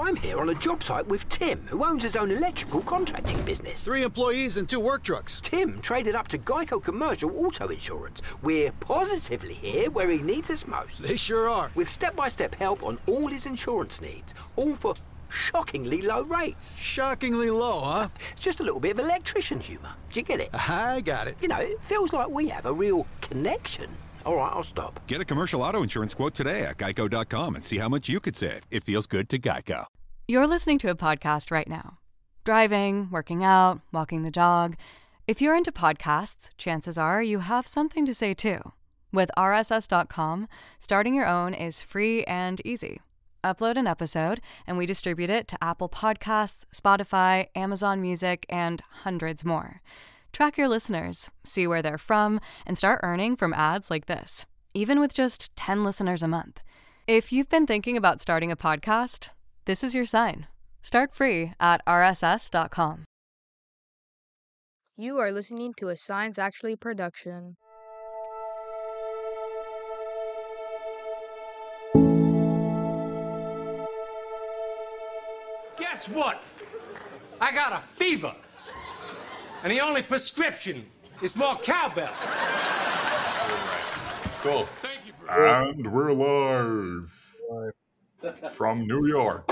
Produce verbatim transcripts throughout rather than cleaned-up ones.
I'm here on a job site with Tim, who owns his own electrical contracting business. Three employees and two work trucks. Tim traded up to Geico Commercial Auto Insurance. We're positively here where he needs us most. They sure are. With step-by-step help on all his insurance needs, all for shockingly low rates. Shockingly low, huh? It's just a little bit of electrician humour. Do you get it? I got it. You know, it feels like we have a real connection. All right, I'll stop. Get a commercial auto insurance quote today at geico dot com and see how much you could save. It feels good to Geico. You're listening to a podcast right now. Driving, working out, walking the dog. If you're into podcasts, chances are you have something to say too. With R S S dot com, starting your own is free and easy. Upload an episode, and we distribute it to Apple Podcasts, Spotify, Amazon Music, and hundreds more. Track your listeners, see where they're from, and start earning from ads like this, even with just ten listeners a month. If you've been thinking about starting a podcast, this is your sign. Start free at R S S dot com. You are listening to a Science Actually production. Guess what? I got a fever. And the only prescription is more cowbell. Cool. Thank you, bro. And we're live. Live. From New York.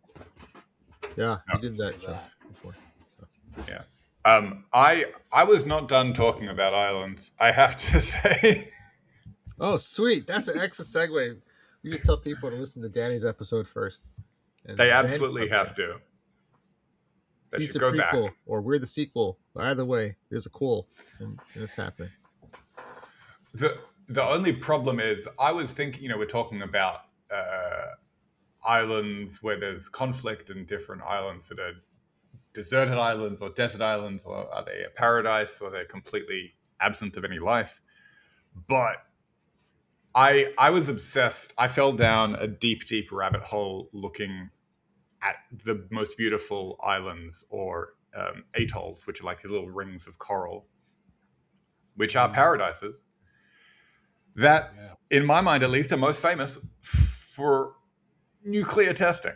Yeah, no. you did that show before. Yeah. Um, I I was not done talking about islands, I have to say. Oh, sweet. That's an excellent segue. You can tell people to listen to Danny's episode first. And they absolutely Danny, have to. They He's should the go prequel, back. Or we're the sequel. Either way, there's a cool, and, and it's happening. The the only problem is, I was thinking, you know, we're talking about uh, islands where there's conflict, and different islands that are deserted islands or desert islands, or are they a paradise, or they're completely absent of any life. But I I was obsessed. I fell down a deep, deep rabbit hole looking at the most beautiful islands, or um, atolls, which are like the little rings of coral, which are paradises that, yeah. in my mind at least, are most famous for nuclear testing.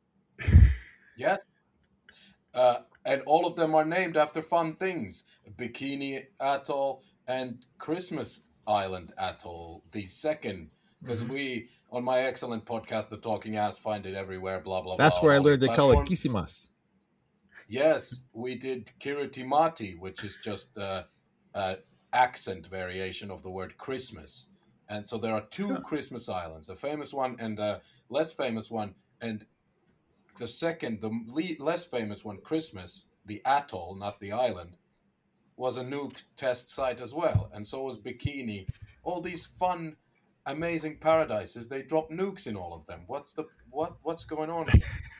Yes. Uh, and all of them are named after fun things. Bikini Atoll and Christmas Island Atoll, the second. Because mm-hmm. we, on my excellent podcast, The Talking Ass, find it everywhere, blah, blah, That's blah. That's where I learned they call it Kisimas. Yes, we did Kiritimati, which is just uh, an accent variation of the word Christmas. And so there are two huh. Christmas islands, a famous one and a less famous one. And the second, the le- less famous one, Christmas, the atoll, not the island, was a nuke test site as well. And so was Bikini. All these fun, amazing paradises, they drop nukes in all of them. What's the what? What's going on?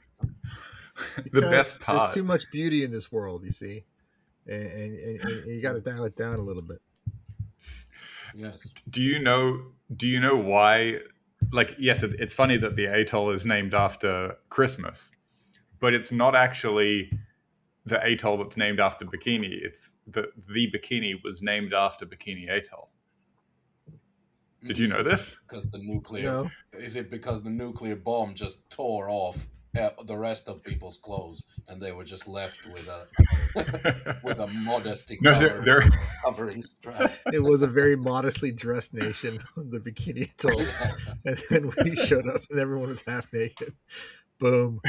The best part. There's too much beauty in this world, you see, and, and, and, and you got to dial it down a little bit. Yes. Do you know? Do you know why? Like, yes, it, it's funny that the atoll is named after Christmas, but it's not actually the atoll that's named after Bikini. It's the the Bikini was named after Bikini Atoll. Did you know this? Because the nuclear no. Is it because the nuclear bomb just tore off uh, the rest of people's clothes, and they were just left with a with a modesty no, cover, they're, they're... covering strap? It was a very modestly dressed nation, the Bikini Atoll, and then we showed up and everyone was half naked. Boom.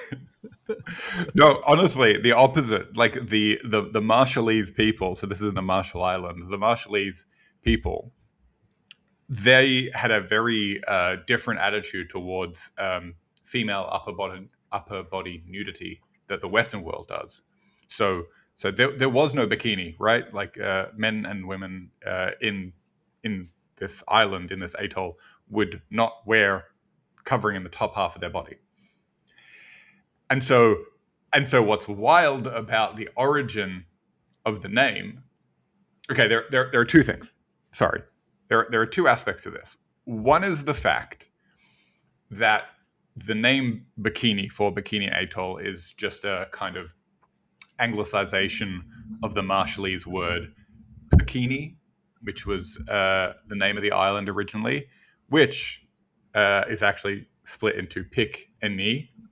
No, honestly, the opposite. Like the, the the Marshallese people. So this is in the Marshall Islands. The Marshallese people, they had a very uh, different attitude towards um, female upper body upper body nudity that the Western world does. So, so there there was no bikini, right? Like uh, men and women uh, in in this island, in this atoll, would not wear covering in the top half of their body. And so, and so, what's wild about the origin of the name? Okay, there there there are two things. Sorry. There, there are two aspects to this. One is the fact that the name Bikini for Bikini Atoll is just a kind of anglicization of the Marshallese word bikini, which was uh, the name of the island originally, which uh, is actually split into pik and ni.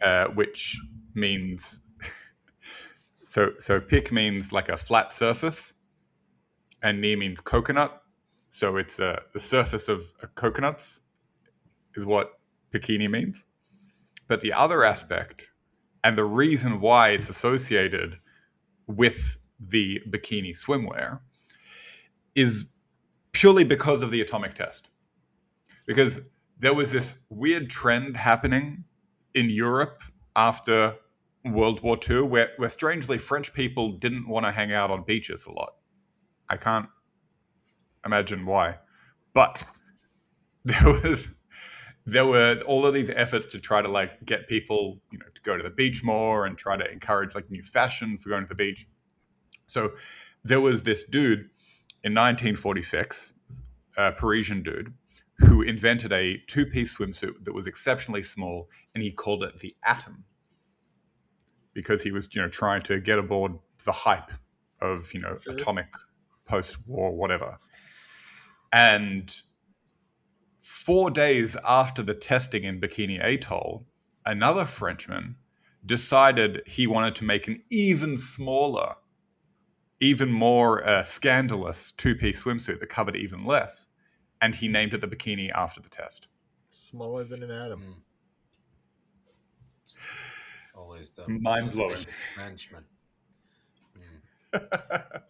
uh, which means so so pik means like a flat surface, and ni means coconut. So it's uh, the surface of uh, coconuts is what bikini means. But the other aspect, and the reason why it's associated with the bikini swimwear, is purely because of the atomic test. Because there was this weird trend happening in Europe after World War Two where, where strangely French people didn't want to hang out on beaches a lot. I can't imagine why. But there was there were all of these efforts to try to like get people, you know, to go to the beach more and try to encourage like new fashion for going to the beach. So there was this dude in nineteen forty-six, a Parisian dude, who invented a two-piece swimsuit that was exceptionally small, and he called it the Atom because he was, you know, trying to get aboard the hype of, you know, sure. atomic post-war whatever. And four days after the testing in Bikini Atoll, another Frenchman decided he wanted to make an even smaller, even more uh, scandalous two-piece swimsuit that covered even less. And he named it the Bikini after the test. Smaller than an atom. Mm. Always the mind blowing Frenchman. Mm.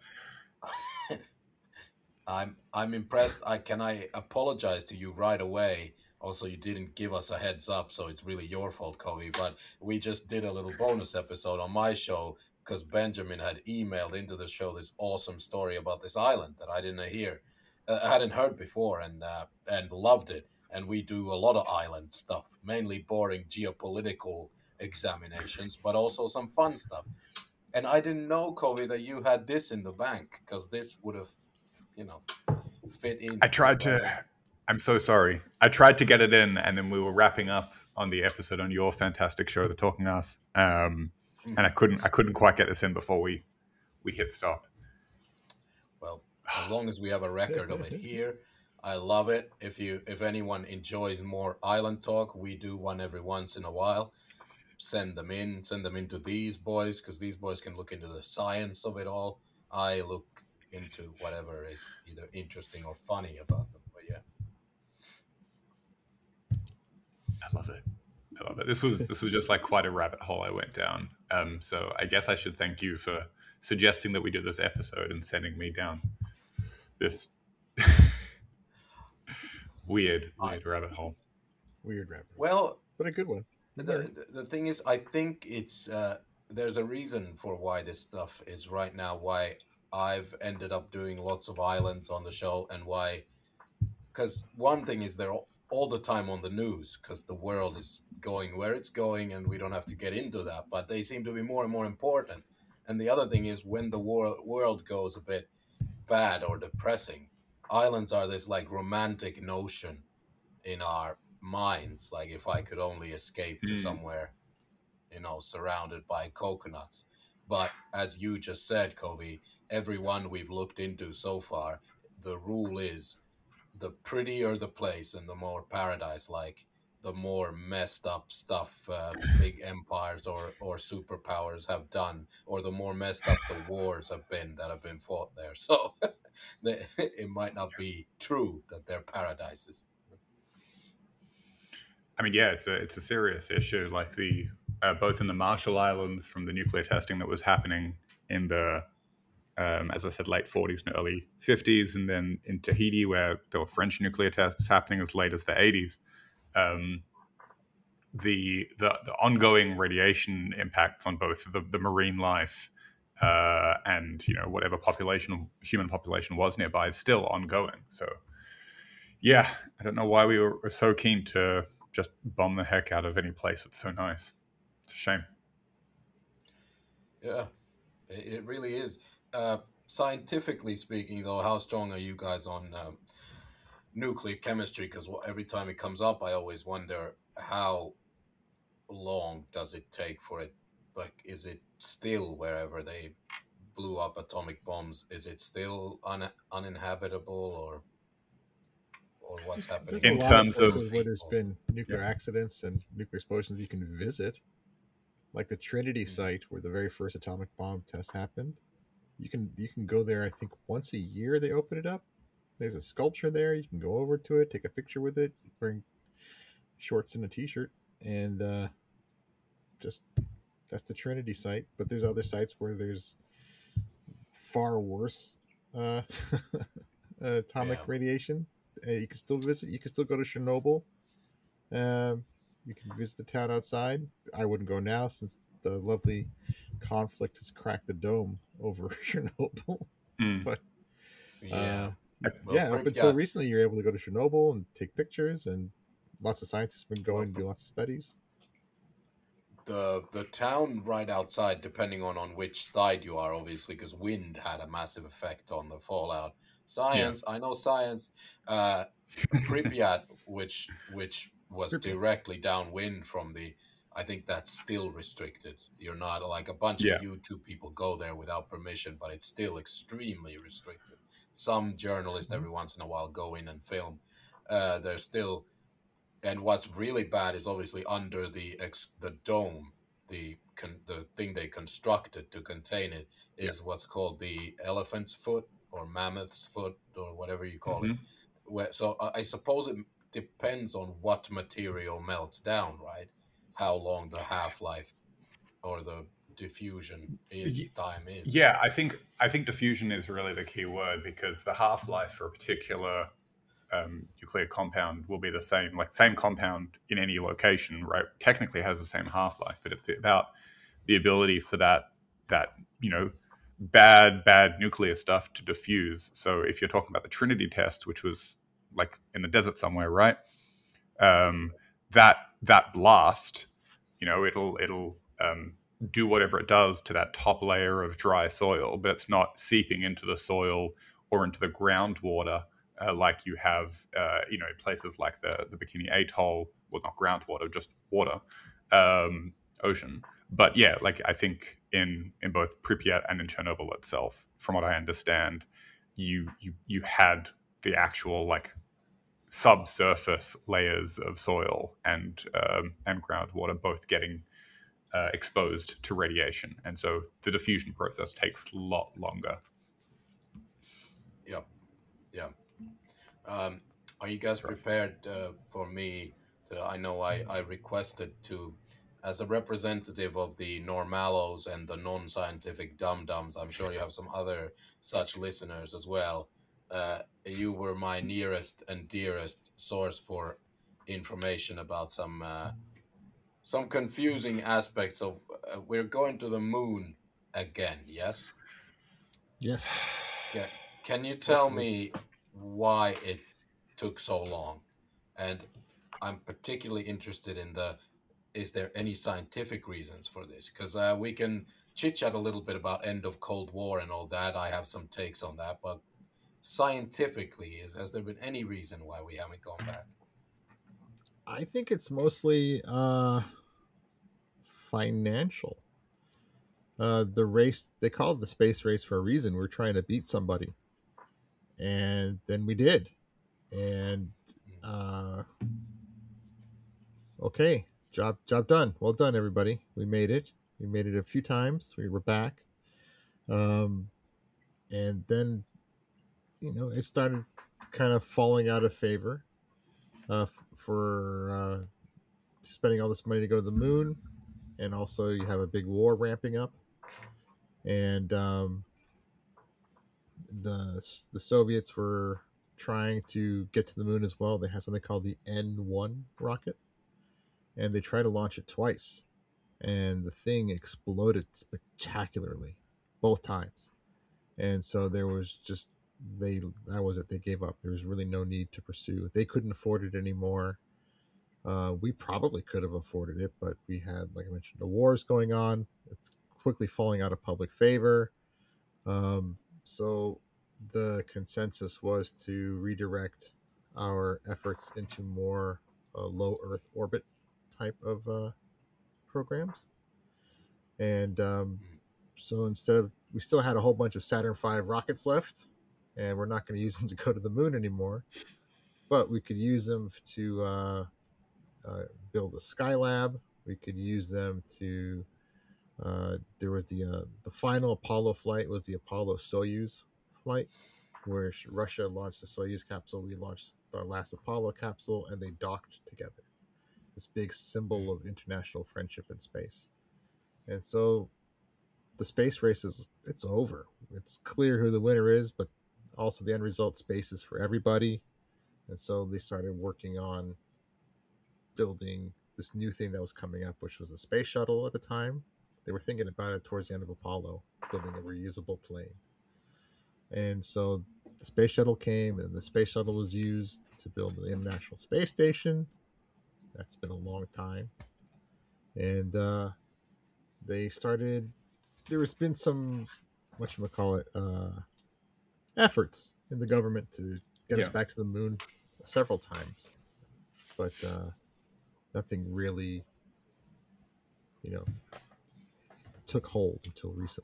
I'm I'm impressed. I can I apologize to you right away. Also, you didn't give us a heads up, so it's really your fault, Covey. But we just did a little bonus episode on my show because Benjamin had emailed into the show this awesome story about this island that I didn't hear. I hadn't heard before and uh, and loved it. And we do a lot of island stuff, mainly boring geopolitical examinations, but also some fun stuff. And I didn't know, Covey, that you had this in the bank because this would have, you know, fit in. I tried to. I'm so sorry. I tried to get it in, and then we were wrapping up on the episode on your fantastic show, The Talking Us, um, mm. and I couldn't. I couldn't quite get this in before we we hit stop. Well. As long as we have a record of it here, I love it. If you, if anyone enjoys more island talk, we do one every once in a while. Send them in, send them into these boys, because these boys can look into the science of it all. I look into whatever is either interesting or funny about them. But yeah, I love it. I love it. This was this was just like quite a rabbit hole I went down. Um, so I guess I should thank you for suggesting that we do this episode and sending me down this weird, weird rabbit hole. Weird rabbit hole. Well, but a good one. The, the, the thing is, I think it's uh, there's a reason for why this stuff is right now, why I've ended up doing lots of islands on the show, and why, because one thing is they're all, all the time on the news, because the world is going where it's going, and we don't have to get into that, but they seem to be more and more important. And the other thing is when the wor- world goes a bit bad or depressing, islands are this like romantic notion in our minds, like if I could only escape to mm. somewhere, you know, surrounded by coconuts. But as you just said, Covey, everyone we've looked into so far, the rule is the prettier the place and the more paradise-like, the more messed up stuff uh, big empires or, or superpowers have done, or the more messed up the wars have been that have been fought there. So they, it might not be true that they're paradises. I mean, yeah, it's a it's a serious issue. Like the uh, both in the Marshall Islands from the nuclear testing that was happening in the, um, as I said, late forties and early fifties, and then in Tahiti where there were French nuclear tests happening as late as the eighties. Um, the, the the ongoing radiation impacts on both the, the marine life uh, and, you know, whatever population, human population was nearby is still ongoing. So, yeah, I don't know why we were, were so keen to just bomb the heck out of any place that's so nice. It's a shame. Yeah, it, it really is. Uh, scientifically speaking, though, how strong are you guys on um, nuclear chemistry? Because every time it comes up, I always wonder how long does it take for it? Like, is it still wherever they blew up atomic bombs? Is it still un- uninhabitable, or or what's happening? There's in a lot terms of, of where there's been nuclear yeah. accidents and nuclear explosions you can visit. like the Trinity site where the very first atomic bomb test happened. You can you can go there. I think once a year they open it up. There's a sculpture there. You can go over to it, take a picture with it, wearing shorts and a t-shirt, and uh, just that's the Trinity site. But there's other sites where there's far worse uh, atomic Yeah. radiation. Uh, you can still visit. You can still go to Chernobyl. Um, you can visit the town outside. I wouldn't go now since the lovely conflict has cracked the dome over Chernobyl. Mm. But Yeah. uh, Well, yeah, up pretty- until yeah. recently, you're able to go to Chernobyl and take pictures, and lots of scientists have been going to do lots of studies. the the town right outside, depending on on which side you are, obviously, because wind had a massive effect on the fallout. Science, I know science. Uh, Pripyat, which which was Pripyat. directly downwind from the, I think that's still restricted. You're not like a bunch Yeah. of YouTube people go there without permission, but it's still extremely restricted. Some journalists every once in a while go in and film. Uh, they're still. And what's really bad is obviously under the ex- the dome, the con- the thing they constructed to contain it is what's called the elephant's foot or mammoth's foot or whatever you call it. Where, so I, I suppose it depends on what material melts down, right? How long the half life or the diffusion in Ye- time is. Yeah, I think I think diffusion is really the key word, because the half life for a particular um, nuclear compound will be the same, like same compound in any location, right? Technically has the same half life, but it's about the ability for that that you know bad bad nuclear stuff to diffuse. So if you're talking about the Trinity test, which was like in the desert somewhere, right? Um, that that blast, you know, it'll it'll um, do whatever it does to that top layer of dry soil, but it's not seeping into the soil or into the groundwater uh, like you have, uh, you know, in places like the, the Bikini Atoll, well, not groundwater, just water, um, ocean. But yeah, like I think in in both Pripyat and in Chernobyl itself, from what I understand, you you you had the actual like subsurface layers of soil and um, and groundwater both getting uh, exposed to radiation, and so the diffusion process takes a lot longer. Yep. Yeah. Um, are you guys prepared uh, for me to, I know I, I requested to, as a representative of the normalos and the non-scientific dum-dums, I'm sure you have some other such listeners as well. Uh, you were my nearest and dearest source for information about some uh, some confusing aspects of, uh, we're going to the moon again, yes? Yes. Yeah. Can you tell me why it took so long? And I'm particularly interested in the, is there any scientific reasons for this? Because uh, we can chit-chat a little bit about end of Cold War and all that. I have some takes on that. But scientifically, is has there been any reason why we haven't gone back? I think it's mostly uh, financial. Uh, the race, they call it the space race for a reason. We're trying to beat somebody. And then we did. And uh, okay, job job done. Well done, everybody. We made it. We made it a few times. We were back. Um, and then, you know, it started kind of falling out of favor uh, f- for uh, spending all this money to go to the moon. And also you have a big war ramping up. And um, the the Soviets were trying to get to the moon as well. They had something called the N one rocket, and they tried to launch it twice, and the thing exploded spectacularly both times. And so there was just they that was it. They gave up. There was really no need to pursue. They couldn't afford it anymore. Uh, we probably could have afforded it, but we had, like I mentioned, the wars going on. It's quickly falling out of public favor. Um, so the consensus was to redirect our efforts into more uh, low Earth orbit type of uh, programs. And um, so instead of, we still had a whole bunch of Saturn five rockets left, and we're not going to use them to go to the moon anymore, but we could use them to uh, uh, build a Skylab. We could use them to Uh, there was the uh, the final Apollo flight was the Apollo Soyuz flight, where Russia launched the Soyuz capsule. We launched our last Apollo capsule, and they docked together. This big symbol of international friendship in space. And so the space race is it's over. It's clear who the winner is, but also the end result, space is for everybody. And so they started working on building this new thing that was coming up, which was the space shuttle at the time. They were thinking about it towards the end of Apollo, building a reusable plane. And so the space shuttle came, and the space shuttle was used to build the International Space Station. That's been a long time. And uh, they started, there has been some, whatchamacallit, uh, efforts in the government to get Yeah. us back to the moon several times. But uh, nothing really, you know, took hold until recently.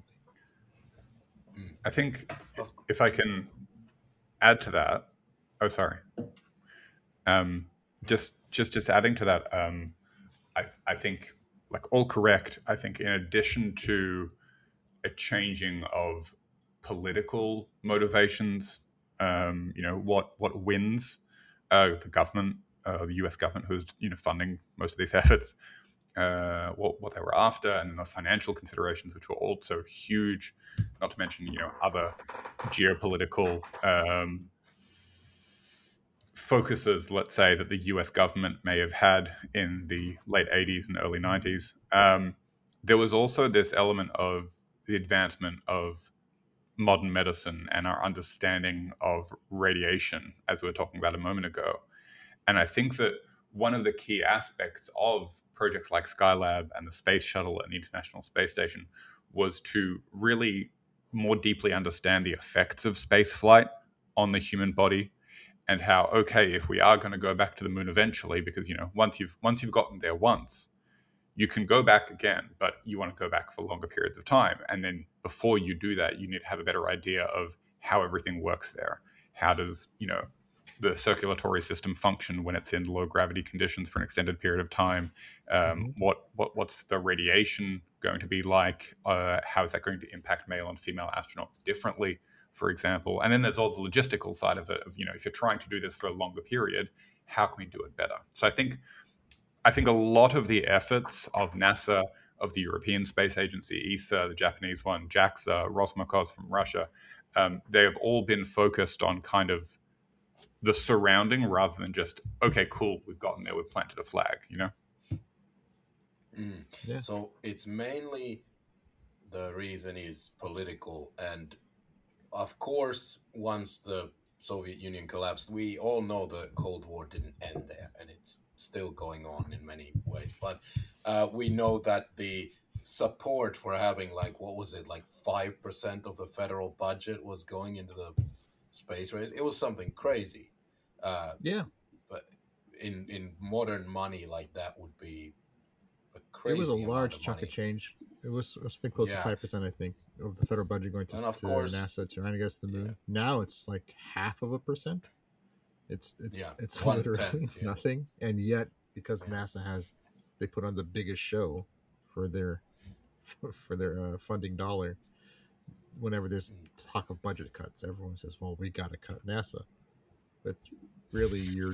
I think if I can add to that, oh sorry, um, just just just adding to that, um, I I think like all correct. I think in addition to a changing of political motivations, um, you know what what wins, uh, the government, uh, the U S government, who's you know funding most of these efforts. Uh, what, what they were after, and the financial considerations, which were also huge, not to mention, you know, other geopolitical um, focuses, let's say, that the U S government may have had in the late eighties and early nineties. Um, there was also this element of the advancement of modern medicine and our understanding of radiation, as we were talking about a moment ago. And I think that one of the key aspects of projects like Skylab and the Space Shuttle and the International Space Station was to really more deeply understand the effects of space flight on the human body, and how, okay, if we are going to go back to the moon eventually, because, you know, once you've once you've gotten there once, you can go back again, but you want to go back for longer periods of time. And then before you do that, you need to have a better idea of how everything works there. How does, you know, the circulatory system function when it's in low gravity conditions for an extended period of time? Um, mm-hmm. what, what what's the radiation going to be like? Uh, how is that going to impact male and female astronauts differently, for example? And then there's all the logistical side of it, of, you know, if you're trying to do this for a longer period, how can we do it better? So I think I think a lot of the efforts of NASA, of the European Space Agency, E S A, the Japanese one, JAXA, Roscosmos from Russia, um, they have all been focused on kind of the surrounding rather than just, okay, cool, we've gotten there, we've planted a flag, you know? Mm. Yeah. So it's mainly the reason is political. And of course, once the Soviet Union collapsed, we all know the Cold War didn't end there, and it's still going on in many ways. But uh, we know that the support for having, like, what was it, like five percent of the federal budget was going into the space race. It was something crazy. Uh, yeah. But in in modern money, like, that would be a crazy. It was a large of chunk money. of change. It was, I think, close Yeah. to five percent, I think, of the federal budget going to, And of to course- NASA trying to get us to the moon. Yeah. Now it's like half of a percent. It's it's Yeah, it's one literally tenth, yeah. nothing. And yet, because Yeah. NASA has, they put on the biggest show for their for, for their uh, funding dollar. Whenever there's talk of budget cuts, everyone says, "Well, we got to cut NASA," but really, you're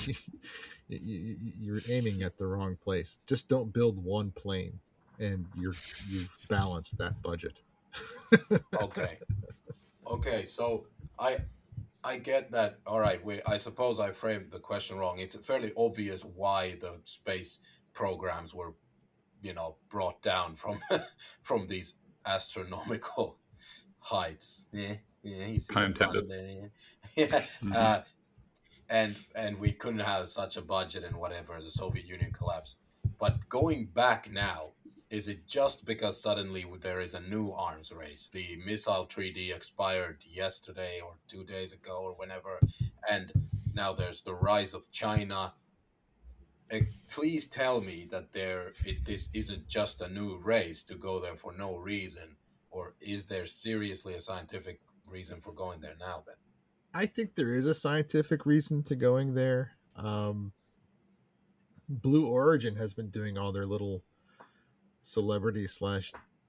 you, you're aiming at the wrong place. Just don't build one plane, and you're you've balanced that budget. Okay. Okay, so I I get that. All right, we, I suppose I framed the question wrong. It's fairly obvious why the space programs were, you know, brought down from from these astronomical heights. Yeah, yeah, you see Pun the pun intended. there, yeah. yeah. Uh, and and we couldn't have such a budget and whatever. The Soviet Union collapsed. But going back now, is it just because suddenly there is a new arms race? The missile treaty expired yesterday or two days ago or whenever, and now there's the rise of China. Uh, please tell me that there it, this isn't just a new race to go there for no reason, or is there seriously a scientific reason for going there now then? I think there is a scientific reason to going there. Um, Blue Origin has been doing all their little celebrity slash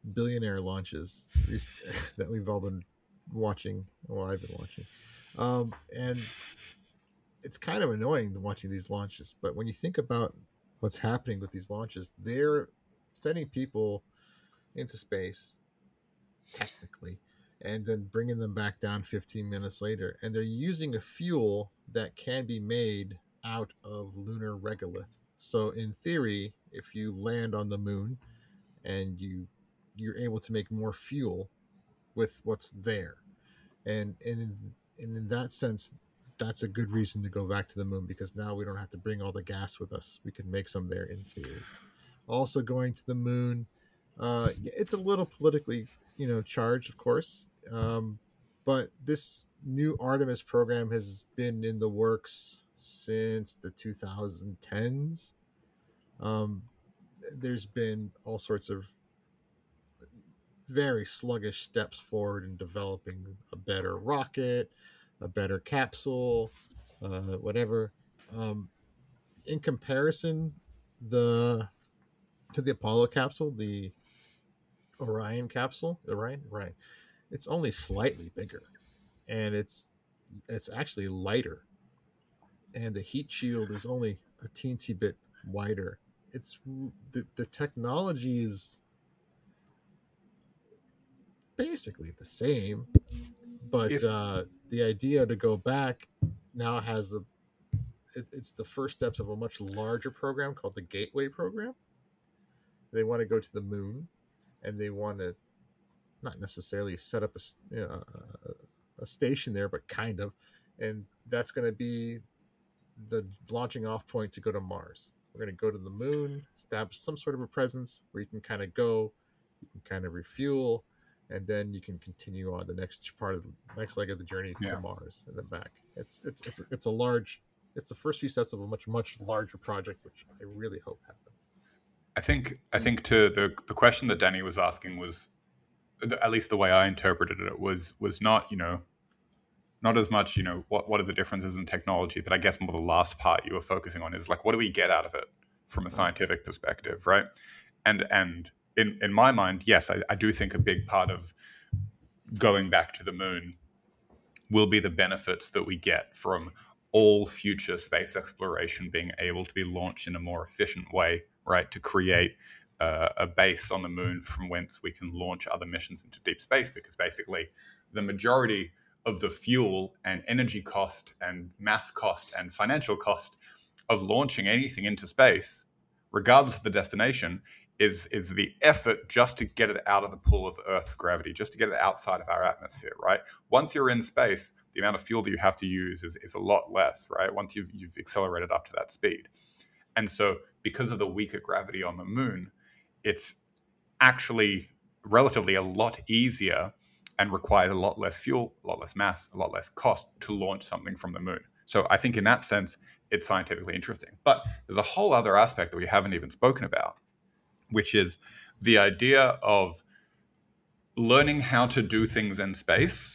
billionaire launches that we've all been watching. Well, I've been watching, um, and it's kind of annoying watching these launches. But when you think about what's happening with these launches, they're sending people into space, technically, and then bringing them back down fifteen minutes later. And they're using a fuel that can be made out of lunar regolith. So in theory, if you land on the moon and you you're able to make more fuel with what's there, and and in, and in that sense, that's a good reason to go back to the moon, because now we don't have to bring all the gas with us. We can make some there in theory. Also, going to the moon, uh, it's a little politically, you know, charged, of course. Um, but this new Artemis program has been in the works since the twenty tens. Um, there's been all sorts of very sluggish steps forward in developing a better rocket, a better capsule, uh, whatever. Um, in comparison, the to the Apollo capsule, the Orion capsule, Orion, right? It's only slightly bigger, and it's it's actually lighter, and the heat shield is only a teensy bit wider. It's the the technology is basically the same, but If- uh, the idea to go back now has a it, it's the first steps of a much larger program called the Gateway program. They want to go to the moon, and they want to not necessarily set up a, you know, a, a station there, but kind of, and that's going to be the launching off point to go to Mars. We're going to go to the moon, establish some sort of a presence where you can kind of go, you can kind of refuel, and then you can continue on the next part of the next leg of the journey Yeah. to Mars and then back. It's it's it's it's a large, it's the first few steps of a much much larger project, which I really hope happens. I think I think to the the question that Danny was asking was, at least the way I interpreted it, was was not, you know, not as much, you know, what what are the differences in technology, but I guess more the last part you were focusing on is like, what do we get out of it from a scientific perspective, right? And and in in my mind, yes, I, I do think a big part of going back to the moon will be the benefits that we get from all future space exploration being able to be launched in a more efficient way, right? To create uh, a base on the moon from whence we can launch other missions into deep space, because basically the majority of the fuel and energy cost and mass cost and financial cost of launching anything into space, regardless of the destination, is is the effort just to get it out of the pool of Earth's gravity, just to get it outside of our atmosphere, right? Once you're in space, the amount of fuel that you have to use is, is a lot less, right? Once you've you've accelerated up to that speed. And so because of the weaker gravity on the moon, it's actually relatively a lot easier and requires a lot less fuel, a lot less mass, a lot less cost to launch something from the moon. So I think in that sense, it's scientifically interesting. But there's a whole other aspect that we haven't even spoken about, which is the idea of learning how to do things in space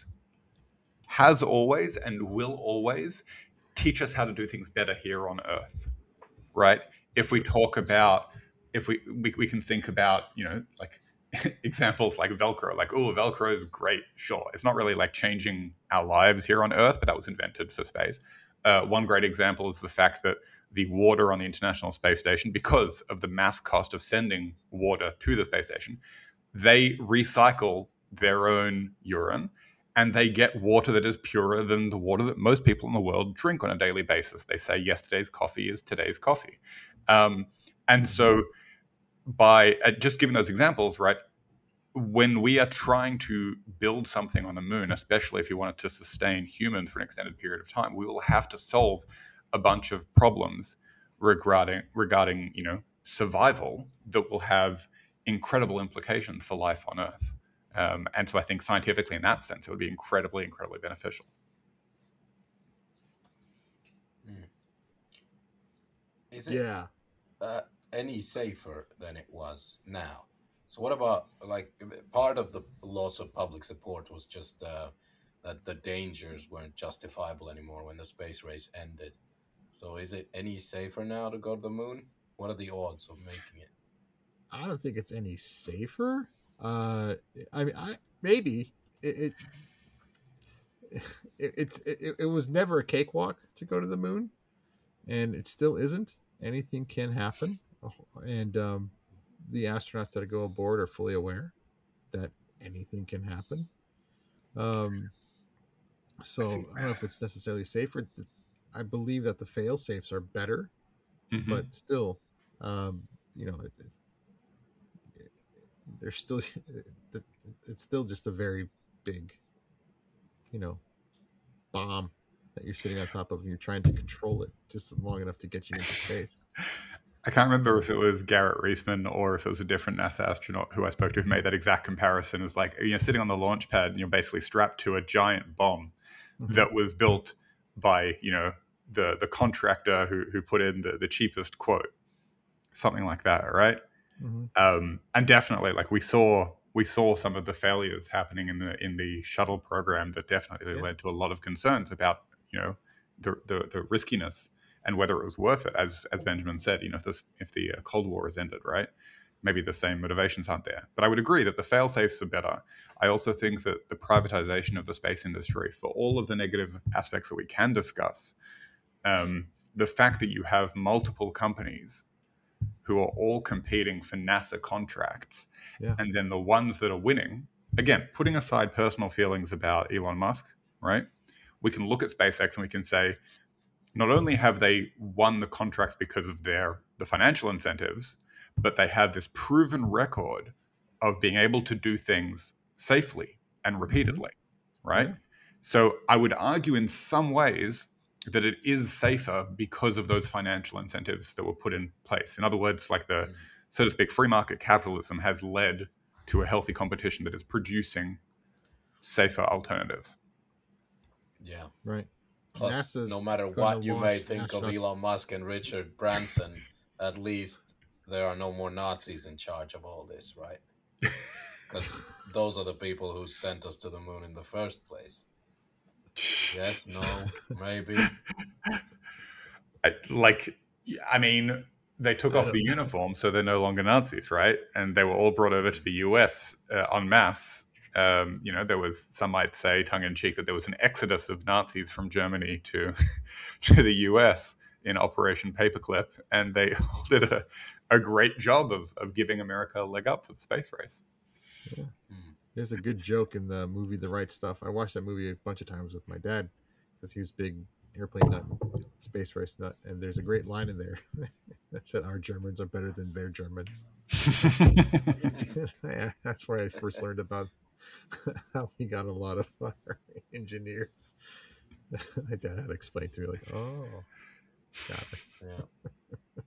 has always and will always teach us how to do things better here on Earth, right? If we talk about, if we, we, we can think about, you know, like examples like Velcro, like, oh, Velcro is great. Sure. It's not really like changing our lives here on Earth, but that was invented for space. Uh, one great example is the fact that the water on the International Space Station, because of the mass cost of sending water to the space station, they recycle their own urine and they get water that is purer than the water that most people in the world drink on a daily basis. They say yesterday's coffee is today's coffee. Um, and so by uh, just giving those examples, right, when we are trying to build something on the moon, especially if you want it to sustain humans for an extended period of time, we will have to solve a bunch of problems regarding regarding you know survival that will have incredible implications for life on Earth. Um, and so I think scientifically, in that sense, it would be incredibly, incredibly beneficial. Mm. Is it Yeah. uh, any safer than it was now? So what about, like, part of the loss of public support was just uh, that the dangers weren't justifiable anymore when the space race ended. So is it any safer now to go to the moon? What are the odds of making it? I don't think it's any safer. Uh, I mean, I maybe it, it, it it's it, it was never a cakewalk to go to the moon, and it still isn't. Anything can happen, and um, the astronauts that go aboard are fully aware that anything can happen. Um, so I don't know if it's necessarily safer. I believe that the fail safes are better, Mhm. but still, um, you know, it, it, there's still it, it's still just a very big, you know, bomb that you're sitting on top of, and you're trying to control it just long enough to get you into space. I can't remember if it was Garrett Reisman or if it was a different NASA astronaut who I spoke to who made that exact comparison. It's like you're sitting on the launch pad and you're basically strapped to a giant bomb Mhm. that was built by, you know, the the contractor who who put in the, the cheapest quote, something like that, right? Mhm. Um, and definitely, like we saw we saw some of the failures happening in the in the shuttle program that definitely Yeah. led to a lot of concerns about, you know, the the, the riskiness and whether it was worth it. As as Benjamin said, you know, if this if the uh, Cold War has ended, right? Maybe the same motivations aren't there. But I would agree that the fail safes are better. I also think that the privatization of the space industry, for all of the negative aspects that we can discuss, um, the fact that you have multiple companies who are all competing for NASA contracts, Yeah. and then the ones that are winning, again, putting aside personal feelings about Elon Musk, right? We can look at SpaceX and we can say, not only have they won the contracts because of their the financial incentives, but they have this proven record of being able to do things safely and repeatedly, right? Yeah. So I would argue in some ways that it is safer because of those financial incentives that were put in place. In other words, like the, so to speak, free market capitalism has led to a healthy competition that is producing safer alternatives. Yeah. Right. Plus, NASA's no matter trying what to you may launch think of astronauts- Elon Musk and Richard Branson, at least there are no more Nazis in charge of all this, right? Because those are the people who sent us to the moon in the first place. Yes, no, maybe. I, like, I mean, they took I off don't the know. uniform, so they're no longer Nazis, right? And they were all brought over to the U S uh, en masse. Um, you know, there was, some might say, tongue-in-cheek, that there was an exodus of Nazis from Germany to to the U S in Operation Paperclip, and they all did a, a great job of, of giving America a leg up for the space race. There's a good joke in the movie The Right Stuff. I watched that movie a bunch of times with my dad because he was a big airplane nut, space race nut, and there's a great line in there that said, "Our Germans are better than their Germans." Yeah, that's where I first learned about how we got a lot of our engineers. My dad had to explain to me, like, "Oh, got it." Yeah.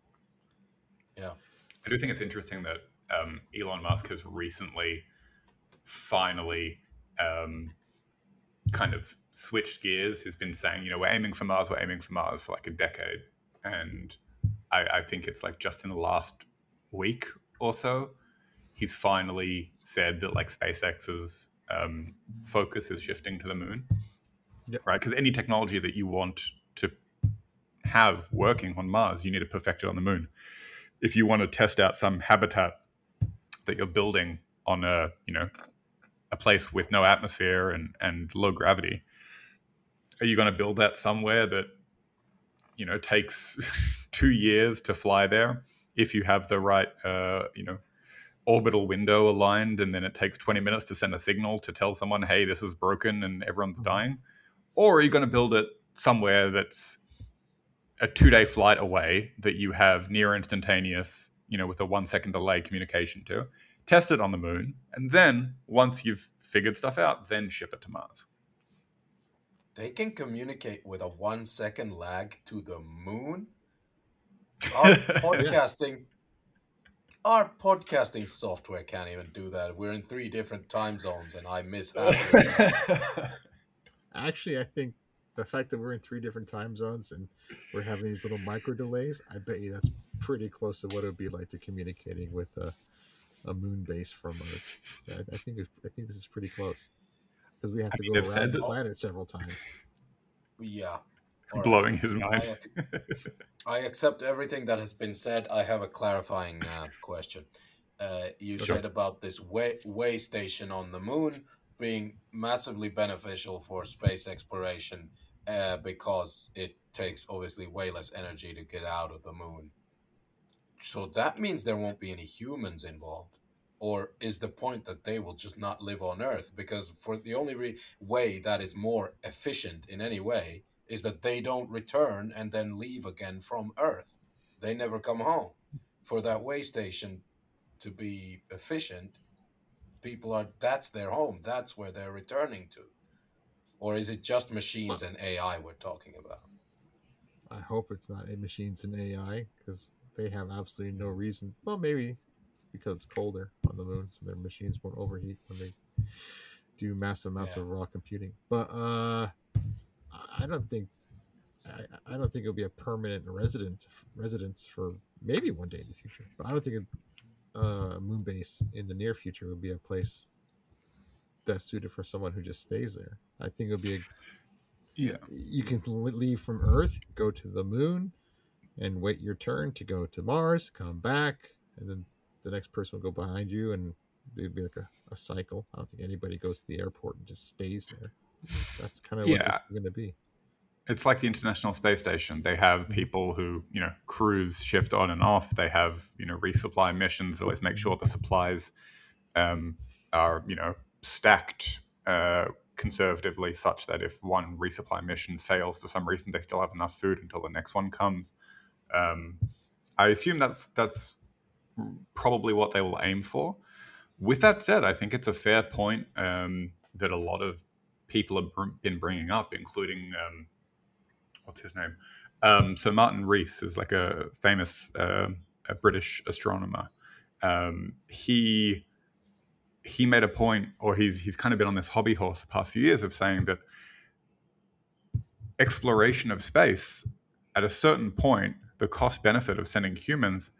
Yeah. I do think it's interesting that um, Elon Musk has recently finally um, kind of switched gears. He's been saying, you know, we're aiming for Mars, we're aiming for Mars for like a decade. And I, I think it's like just in the last week or so, he's finally said that like SpaceX's um, focus is shifting to the moon. Yep. Right? Because any technology that you want to have working on Mars, you need to perfect it on the moon. If you want to test out some habitat that you're building on a, you know, a place with no atmosphere and, and low gravity, are you going to build that somewhere that, you know, takes two years to fly there if you have the right, uh, you know, orbital window aligned, and then it takes twenty minutes to send a signal to tell someone, hey, this is broken and everyone's dying? Or are you going to build it somewhere that's a two-day flight away that you have near instantaneous, you know, with a one-second delay communication to, test it on the moon, and then once you've figured stuff out, then ship it to Mars? They can communicate with a one second lag to the moon. Our podcasting, our podcasting software can't even do that. We're in three different time zones, and I miss half of it. Actually, I think the fact that we're in three different time zones and we're having these little micro delays, I bet you that's pretty close to what it would be like to communicating with a, a moon base from Earth. I, I think it's, I think this is pretty close because we have I to mean, go they've around said the that- planet several times. Yeah. All right. Blowing his mind. I, I accept everything that has been said. I have a clarifying uh, question. Uh, you Okay. said about this way, way station on the moon being massively beneficial for space exploration uh, because it takes obviously way less energy to get out of the moon. So that means there won't be any humans involved. Or is the point that they will just not live on Earth? Because for the only re- way that is more efficient in any way is that they don't return and then leave again from Earth. They never come home. For that way station to be efficient, people are that's their home. That's where they're returning to. Or is it just machines and A I we're talking about? I hope it's not a machines and A I because they have absolutely no reason. Well, maybe because it's colder on the moon, so their machines won't overheat when they do massive amounts Yeah. of raw computing. But uh, I don't think I, I don't think it'll be a permanent resident residence for maybe one day in the future. But I don't think a uh, moon base in the near future will be a place best suited for someone who just stays there. I think it'll be a Yeah. you can leave from Earth, go to the moon, and wait your turn to go to Mars, come back, and then the next person will go behind you, and it'd be like a, a cycle. I don't think anybody goes to the airport and just stays there. That's kind of what this Yeah. is going to be. It's like the International Space Station. They have people who, you know, cruise shift on and off. They have, you know, resupply missions that always make sure the supplies um, are, you know, stacked uh, conservatively such that if one resupply mission fails for some reason, they still have enough food until the next one comes. Um, I assume that's that's probably what they will aim for. With that said, I think it's a fair point um, that a lot of people have br- been bringing up, including um, what's his name? Um, so Martin Rees is like a famous uh, a British astronomer. Um, he he made a point, or he's he's kind of been on this hobby horse the past few years of saying that exploration of space, at a certain point, the cost benefit of sending humans,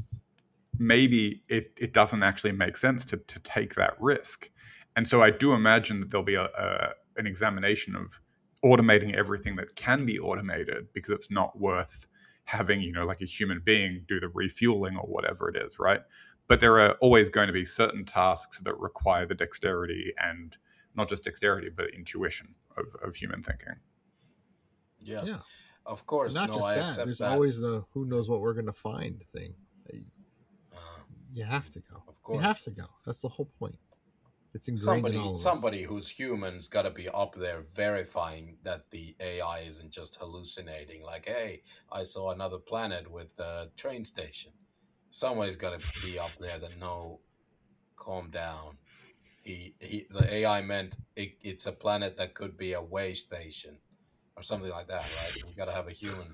maybe it, it doesn't actually make sense to, to take that risk. And so I do imagine that there'll be a, a an examination of automating everything that can be automated because it's not worth having, you know, like a human being do the refueling or whatever it is, right? But there are always going to be certain tasks that require the dexterity and not just dexterity, but intuition of, of human thinking. Yeah, Yeah. of course. Not no, just I that. accept There's that. always the who knows what we're going to find thing. Uh, You have to go. Of course. You have to go. That's the whole point. It's ingrained somebody, in all of us. somebody who's human's got to be up there verifying that the A I isn't just hallucinating. Like, hey, I saw another planet with a train station. Somebody's got to be up there that no, calm down. He, he, the A I meant it, it's a planet that could be a way station or something like that, right? We got to have a human.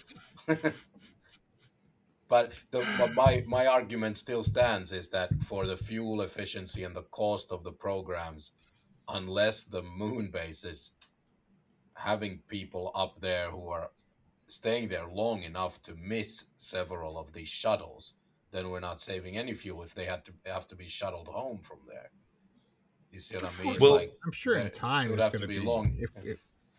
But the but my my argument still stands is that for the fuel efficiency and the cost of the programs, unless the moon bases having people up there who are staying there long enough to miss several of these shuttles, then we're not saving any fuel if they had to have to be shuttled home from there. You see what I mean? Well, like, I'm sure in uh, time it would it's have going to be be long. If, if,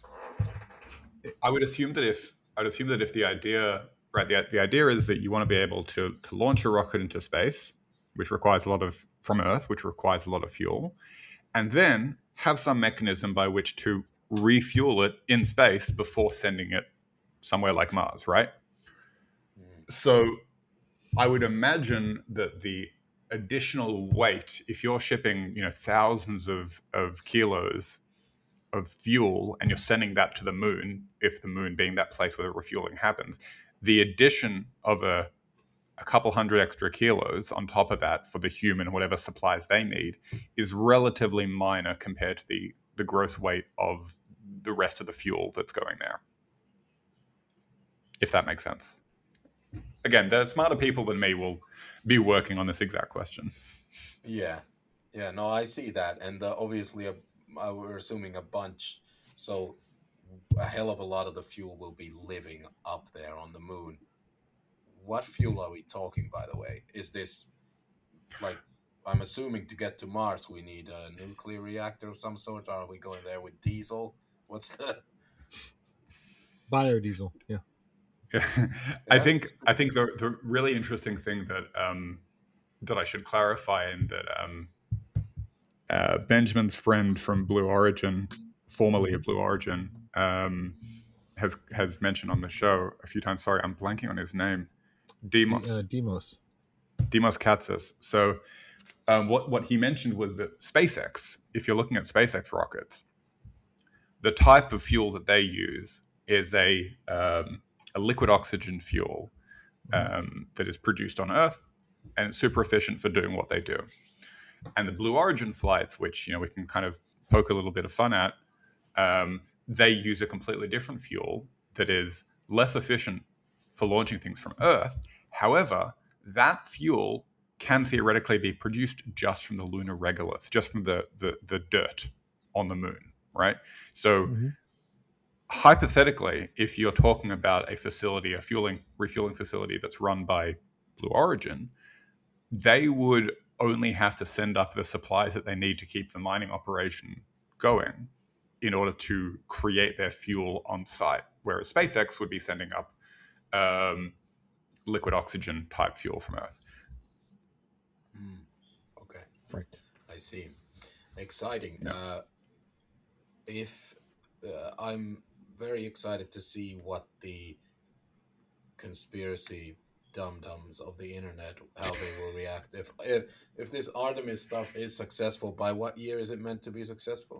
I would assume that if I'd assume that if the idea right the, the idea is that you want to be able to to launch a rocket into space, which requires a lot of from Earth, which requires a lot of fuel, and then have some mechanism by which to refuel it in space before sending it somewhere like Mars, right? Mm. So I would imagine that the additional weight, if you're shipping, you know, thousands of, of kilos of fuel and you're sending that to the moon, if the moon being that place where the refueling happens, the addition of a, a couple hundred extra kilos on top of that for the human, whatever supplies they need, is relatively minor compared to the, the gross weight of the rest of the fuel that's going there. If that makes sense. Again, the smarter people than me will be working on this exact question. Yeah, yeah, no, I see that, and uh, obviously, a, uh, we're assuming a bunch, so a hell of a lot of the fuel will be living up there on the moon. What fuel are we talking, by the way? Is this like? I'm assuming to get to Mars, we need a nuclear reactor of some sort. Or are we going there with diesel? What's the biodiesel? Yeah. Yeah. I think I think the the really interesting thing that um, that I should clarify, and that um, uh, Benjamin's friend from Blue Origin, formerly of Blue Origin, um, has has mentioned on the show a few times. Sorry, I'm blanking on his name. Demos. D- uh, Demos. Demos Katsis. So um, what, what he mentioned was that SpaceX, if you're looking at SpaceX rockets, the type of fuel that they use is a, um, a liquid oxygen fuel um, that is produced on Earth, and it's super efficient for doing what they do. And the Blue Origin flights, which, you know, we can kind of poke a little bit of fun at, um, they use a completely different fuel that is less efficient for launching things from Earth. However, that fuel can theoretically be produced just from the lunar regolith, just from the, the, the dirt on the moon, right? So mm-hmm. hypothetically, if you're talking about a facility, a fueling, refueling facility that's run by Blue Origin, they would only have to send up the supplies that they need to keep the mining operation going in order to create their fuel on site, whereas SpaceX would be sending up um, liquid oxygen type fuel from Earth. Mm, okay. Right. I see. Exciting. Yeah. Uh, if uh, I'm very excited to see what the conspiracy dum-dums of the internet, how they will react. If, if if this Artemis stuff is successful, by what year is it meant to be successful?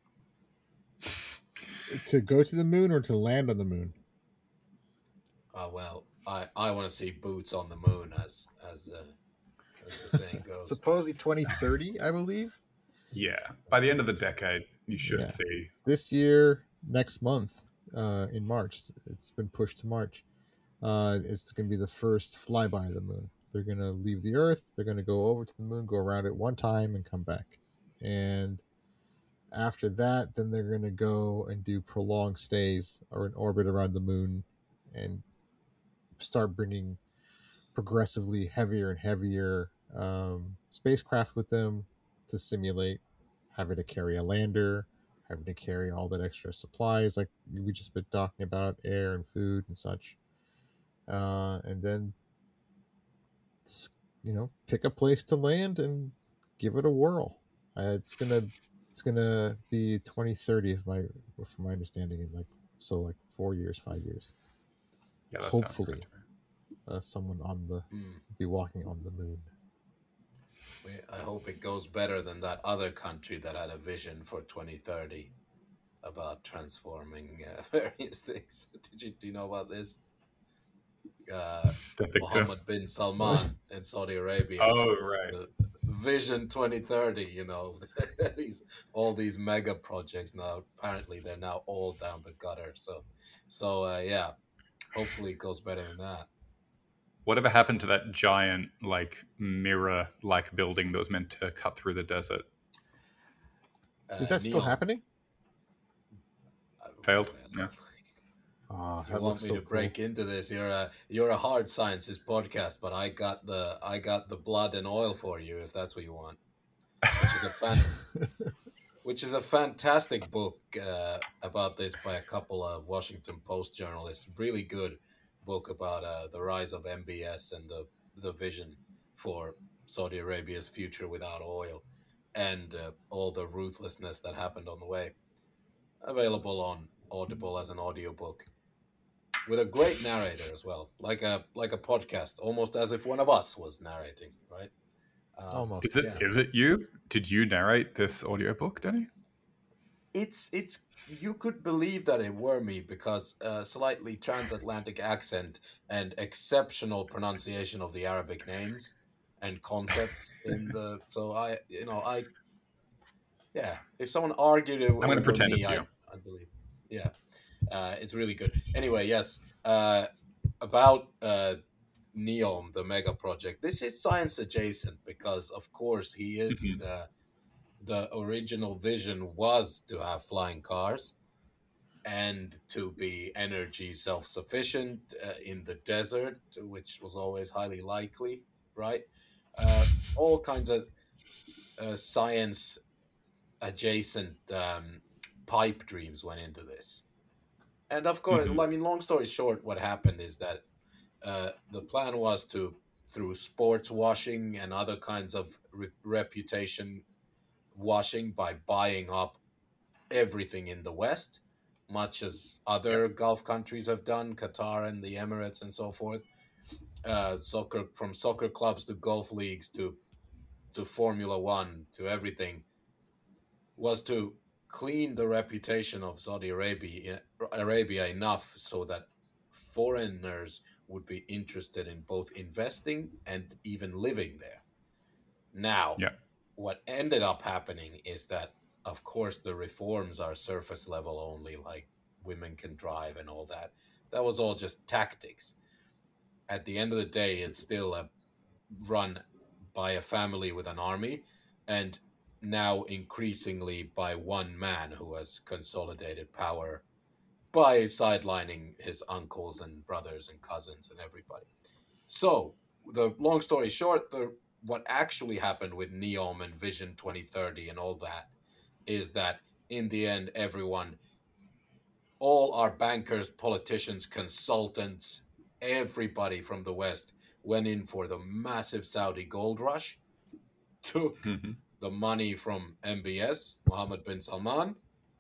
To go to the moon or to land on the moon? Uh, well, I, I want to see boots on the moon, as as, uh, as the saying goes. Supposedly twenty thirty, I believe. Yeah, by the end of the decade, you should yeah. see. This year, next month, uh, in March, it's been pushed to March. Uh, it's going to be the first flyby of the moon. They're going to leave the Earth. They're going to go over to the moon, go around it one time, and come back. And after that, then they're going to go and do prolonged stays or an orbit around the moon and start bringing progressively heavier and heavier um, spacecraft with them to simulate having to carry a lander, having to carry all that extra supplies like we just been talking about, air and food and such. Uh, and then, you know, pick a place to land and give it a whirl. Uh, it's gonna, it's gonna be twenty thirty, if my, from my understanding, in like so like four years, five years. Yeah, that hopefully, uh, someone on the mm. be walking on the moon. I hope it goes better than that other country that had a vision for twenty thirty about transforming uh, various things. Did you do you know about this? Uh, Mohammed so. bin Salman in Saudi Arabia. Oh, right. The Vision twenty thirty, you know, these all these mega projects now. Apparently, they're now all down the gutter. So, so uh, yeah, hopefully it goes better than that. Whatever happened to that giant, like mirror-like building that was meant to cut through the desert? Uh, Is that still happening? Failed. Yeah. Oh, you want me so to cool. break into this? You're a you're a hard sciences podcast, but I got the I got the blood and oil for you if that's what you want. Which is a fan, which is a fantastic book uh, about this by a couple of Washington Post journalists. Really good book about uh, the rise of M B S and the the vision for Saudi Arabia's future without oil, and uh, all the ruthlessness that happened on the way. Available on Audible as an audiobook. With a great narrator as well, like a like a podcast, almost as if one of us was narrating, right? Um, Almost. Is it yeah. is it you? Did you narrate this audiobook, Danny? It's it's you could believe that it were me because uh, slightly transatlantic accent and exceptional pronunciation of the Arabic names and concepts in the. So I you know I. Yeah, if someone argued it, I'm going to pretend me, it's you. I, I believe. Yeah. Uh, it's really good. Anyway, yes, uh, about uh, NEOM, the mega project. This is science adjacent because, of course, he is. Mm-hmm. Uh, the original vision was to have flying cars and to be energy self-sufficient uh, in the desert, which was always highly likely, right? Uh, all kinds of uh, science adjacent um, pipe dreams went into this. And of course, mm-hmm. I mean, long story short, what happened is that uh, the plan was to through sports washing and other kinds of re- reputation washing by buying up everything in the West, much as other Gulf countries have done, Qatar and the Emirates and so forth. Uh, soccer, from soccer clubs to golf leagues to to Formula One to everything, was to clean the reputation of Saudi Arabia Arabia enough so that foreigners would be interested in both investing and even living there. Now, Yeah. what ended up happening is that, of course, the reforms are surface level only, like women can drive and all that. That was all just tactics. At the end of the day, it's still a run by a family with an army, and now increasingly by one man who has consolidated power by sidelining his uncles and brothers and cousins and everybody. So, the long story short, the what actually happened with NEOM and Vision twenty thirty and all that is that in the end, everyone, all our bankers, politicians, consultants, everybody from the West went in for the massive Saudi gold rush, took Mm-hmm. the money from M B S, Mohammed bin Salman,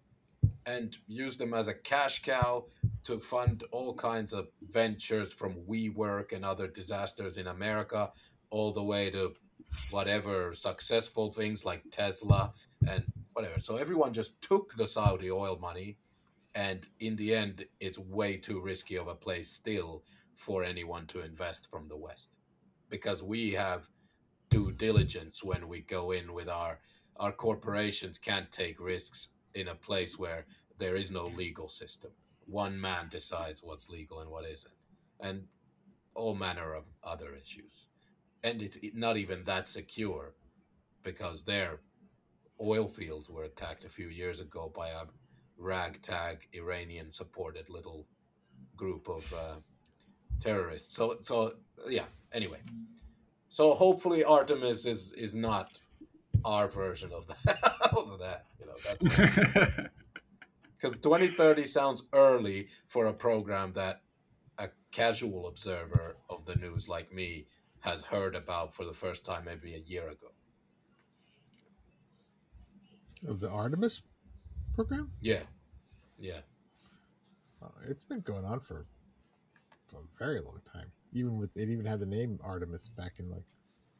and used them as a cash cow to fund all kinds of ventures from WeWork and other disasters in America, all the way to whatever successful things like Tesla and whatever. So everyone just took the Saudi oil money, and in the end, it's way too risky of a place still for anyone to invest from the West, because we have due diligence when we go in with our our corporations can't take risks in a place where there is no legal system. One man decides what's legal and what isn't, and all manner of other issues. And it's not even that secure, because their oil fields were attacked a few years ago by a ragtag Iranian-supported little group of uh, terrorists. So, so yeah. Anyway, so hopefully Artemis is is not our version of that. of that, you know, that's because twenty thirty sounds early for a program that a casual observer of the news like me has heard about for the first time maybe a year ago. Of the Artemis program? Yeah, yeah. Uh, it's been going on for, for a very long time. Even with it, even had the name Artemis back in like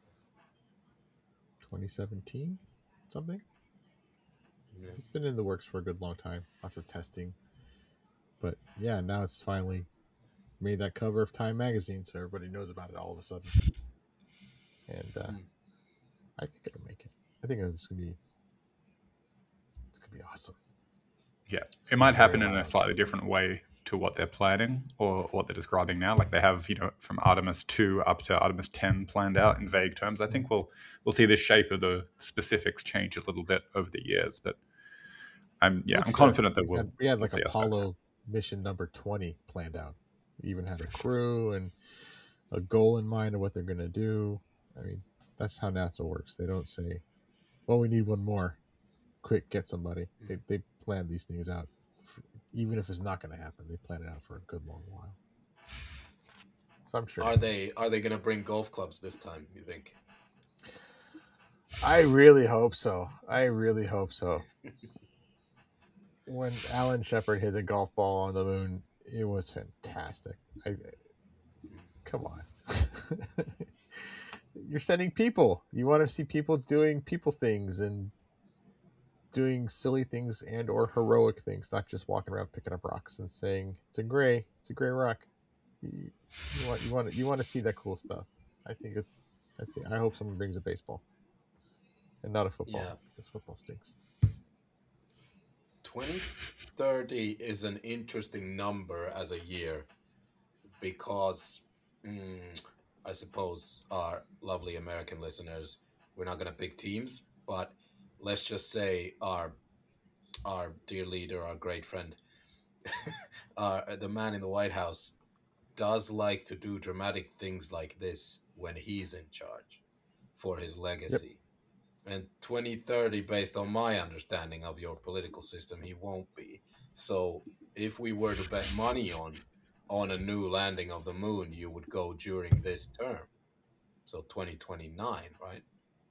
twenty seventeen, something. Yeah. It's been in the works for a good long time. Lots of testing, but yeah, now it's finally made that cover of Time magazine, so everybody knows about it all of a sudden. And uh, Mm. I think it'll make it. I think it's gonna be. It's gonna be awesome. Yeah, It's it gonna might be very happen in a wild. slightly different way to what they're planning or what they're describing now. Like they have, you know, from Artemis two up to Artemis ten planned out in vague terms. I think we'll we'll see the shape of the specifics change a little bit over the years, but I'm yeah, Oh, I'm sure. confident that we we'll had, we had we'll like see us back Apollo mission number twenty planned out. We even had a crew and a goal in mind of what they're gonna do. I mean, that's how NASA works. They don't say, "Well, we need one more. Quick, get somebody." They they plan these things out. For, even if it's not going to happen, they plan it out for a good long while. So I'm sure. Are they are they going to bring golf clubs this time, you think? I really hope so. I really hope so. When Alan Shepard hit the golf ball on the moon, it was fantastic. I come on. You're sending people. You want to see people doing people things and doing silly things and or heroic things, not just walking around picking up rocks and saying it's a gray, it's a gray rock. You, you want you want you want to see that cool stuff. I think it's. I think I hope someone brings a baseball and not a football, Yeah. because football stinks. twenty thirty is an interesting number as a year because mm, I suppose our lovely American listeners, we're not going to pick teams, but let's just say our our dear leader, our great friend, our, the man in the White House, does like to do dramatic things like this when he's in charge for his legacy. And twenty thirty, based on my understanding of your political system, he won't be. So if we were to bet money on on a new landing of the moon, you would go during this term. So twenty twenty-nine, right?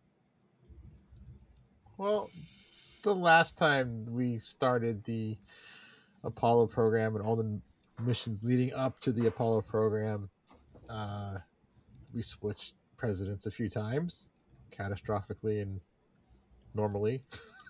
Well, the last time we started the Apollo program and all the missions leading up to the Apollo program, uh, we switched presidents a few times, catastrophically and normally.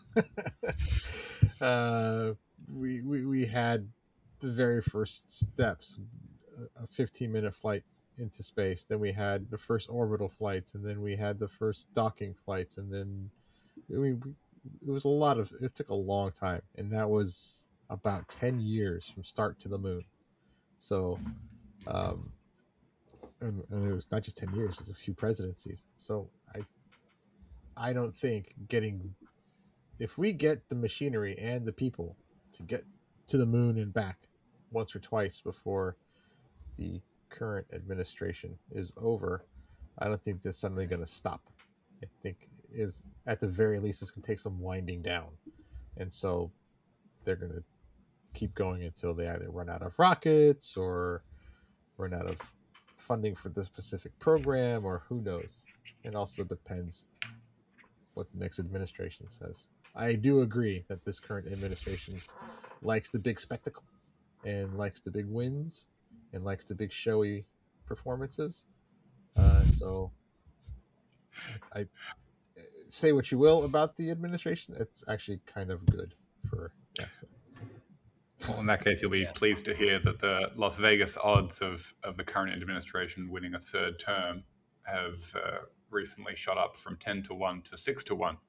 uh, we, we we had the very first steps, a fifteen minute flight into space. Then we had the first orbital flights, and then we had the first docking flights, and then I mean, we, it was a lot of. It took a long time, and that was about ten years from start to the moon. So, um, and, and it was not just ten years; it was a few presidencies. So I, I don't think getting, if we get the machinery and the people to get to the moon and back once or twice before the current administration is over, I don't think they're suddenly going to stop. I think is at the very least it's going to take some winding down, and so they're going to keep going until they either run out of rockets or run out of funding for the specific program, or who knows. It also depends what the next administration says. I do agree that this current administration likes the big spectacle and likes the big wins and likes the big showy performances. Uh, so I, I say what you will about the administration, it's actually kind of good for NASA. Well, in that case, you'll be yeah. pleased to hear that the Las Vegas odds of, of the current administration winning a third term have uh, recently shot up from ten to one to six to one.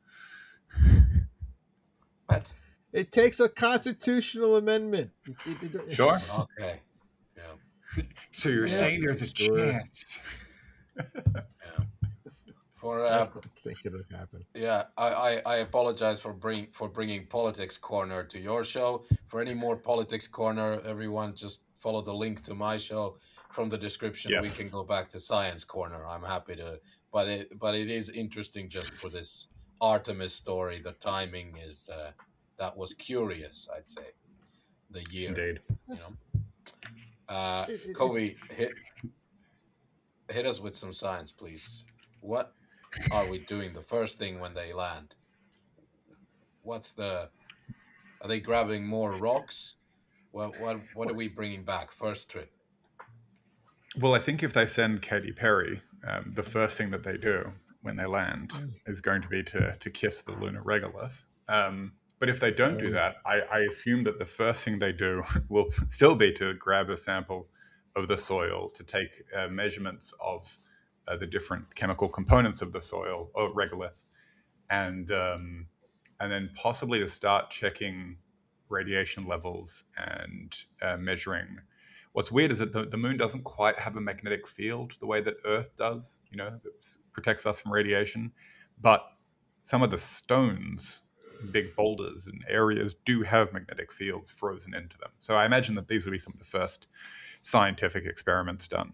What? It takes a constitutional amendment. It, it, it, sure. Okay. Yeah. So you're yeah, saying there's a sure. chance. yeah. For uh, I think it'll happen. Yeah, I, I, I apologize for bring for bringing Politics Corner to your show. For any more Politics Corner, everyone just follow the link to my show from the description. Yes. We can go back to Science Corner. I'm happy to, but it but it is interesting just for this Artemis story. The timing is uh, that was curious, I'd say. The year, indeed. You know, uh, Kobe, hit hit us with some science, please. What are we doing the first thing when they land? What's the? Are they grabbing more rocks? What what what are we bringing back first trip? Well, I think if they send Katy Perry, um, the first thing that they do when they land is going to be to to kiss the lunar regolith. Um, but if they don't do that, I, I assume that the first thing they do will still be to grab a sample of the soil, to take uh, measurements of Uh, the different chemical components of the soil or regolith, and um, and then possibly to start checking radiation levels and uh, measuring. What's weird is that the, the moon doesn't quite have a magnetic field the way that Earth does, you know, that protects us from radiation. But some of the stones, big boulders and areas, do have magnetic fields frozen into them. So I imagine that these would be some of the first scientific experiments done.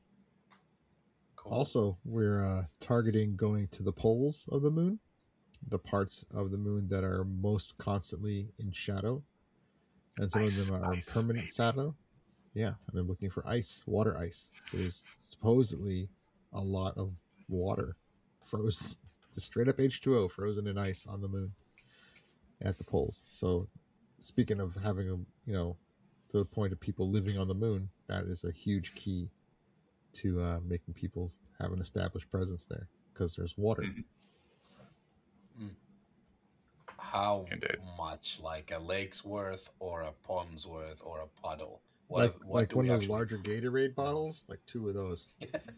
Also, we're uh, targeting going to the poles of the moon, the parts of the moon that are most constantly in shadow, and some ice, of them are in ice, permanent baby. shadow. Yeah, and they're looking for ice, water ice. There's supposedly a lot of water frozen, just straight up H two O frozen in ice on the moon at the poles. So, speaking of having a, you know, to the point of people living on the moon, that is a huge key to uh, making people have an established presence there, because there's water. Mm-hmm. Mm. How Indeed. much, like a lake's worth or a pond's worth or a puddle? What, like what like do one we of those actually... larger Gatorade bottles, like two of those.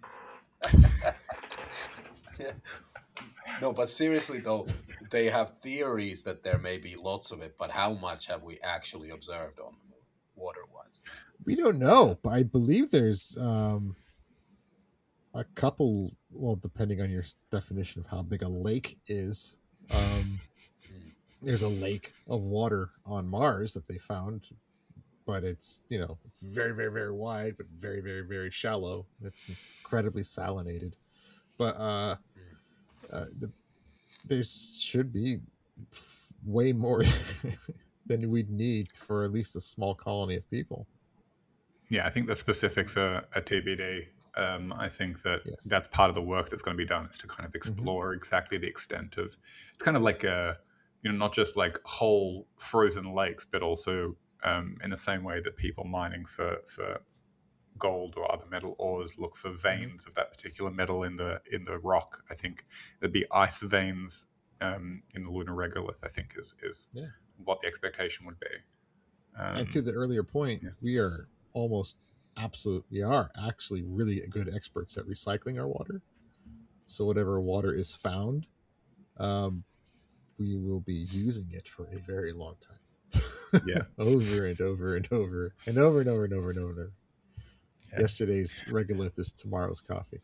Yeah. No, but seriously though, they have theories that there may be lots of it, but how much have we actually observed on the moon, water-wise? We don't know, but I believe there's um, a couple, well, depending on your definition of how big a lake is, um, there's a lake of water on Mars that they found, but it's, you know, very, very, very wide, but very, very, very shallow. It's incredibly salinated. But uh, uh, the, there should be f- way more than we'd need for at least a small colony of people. Yeah, I think the specifics are, are T B D. Um, I think that Yes. that's part of the work that's going to be done is to kind of explore mm-hmm. exactly the extent of. It's kind of like a, you know, not just like whole frozen lakes, but also um, in the same way that people mining for for gold or other metal ores look for veins mm-hmm. of that particular metal in the in the rock. I think there'd be ice veins um, in the lunar regolith. I think is is yeah. what the expectation would be. Um, and to the earlier point, yeah. we are almost absolute. We are actually really good experts at recycling our water. So whatever water is found, um, we will be using it for a very long time. Yeah, over and over and over and over and over and over and over. Yeah. Yesterday's regolith is tomorrow's coffee.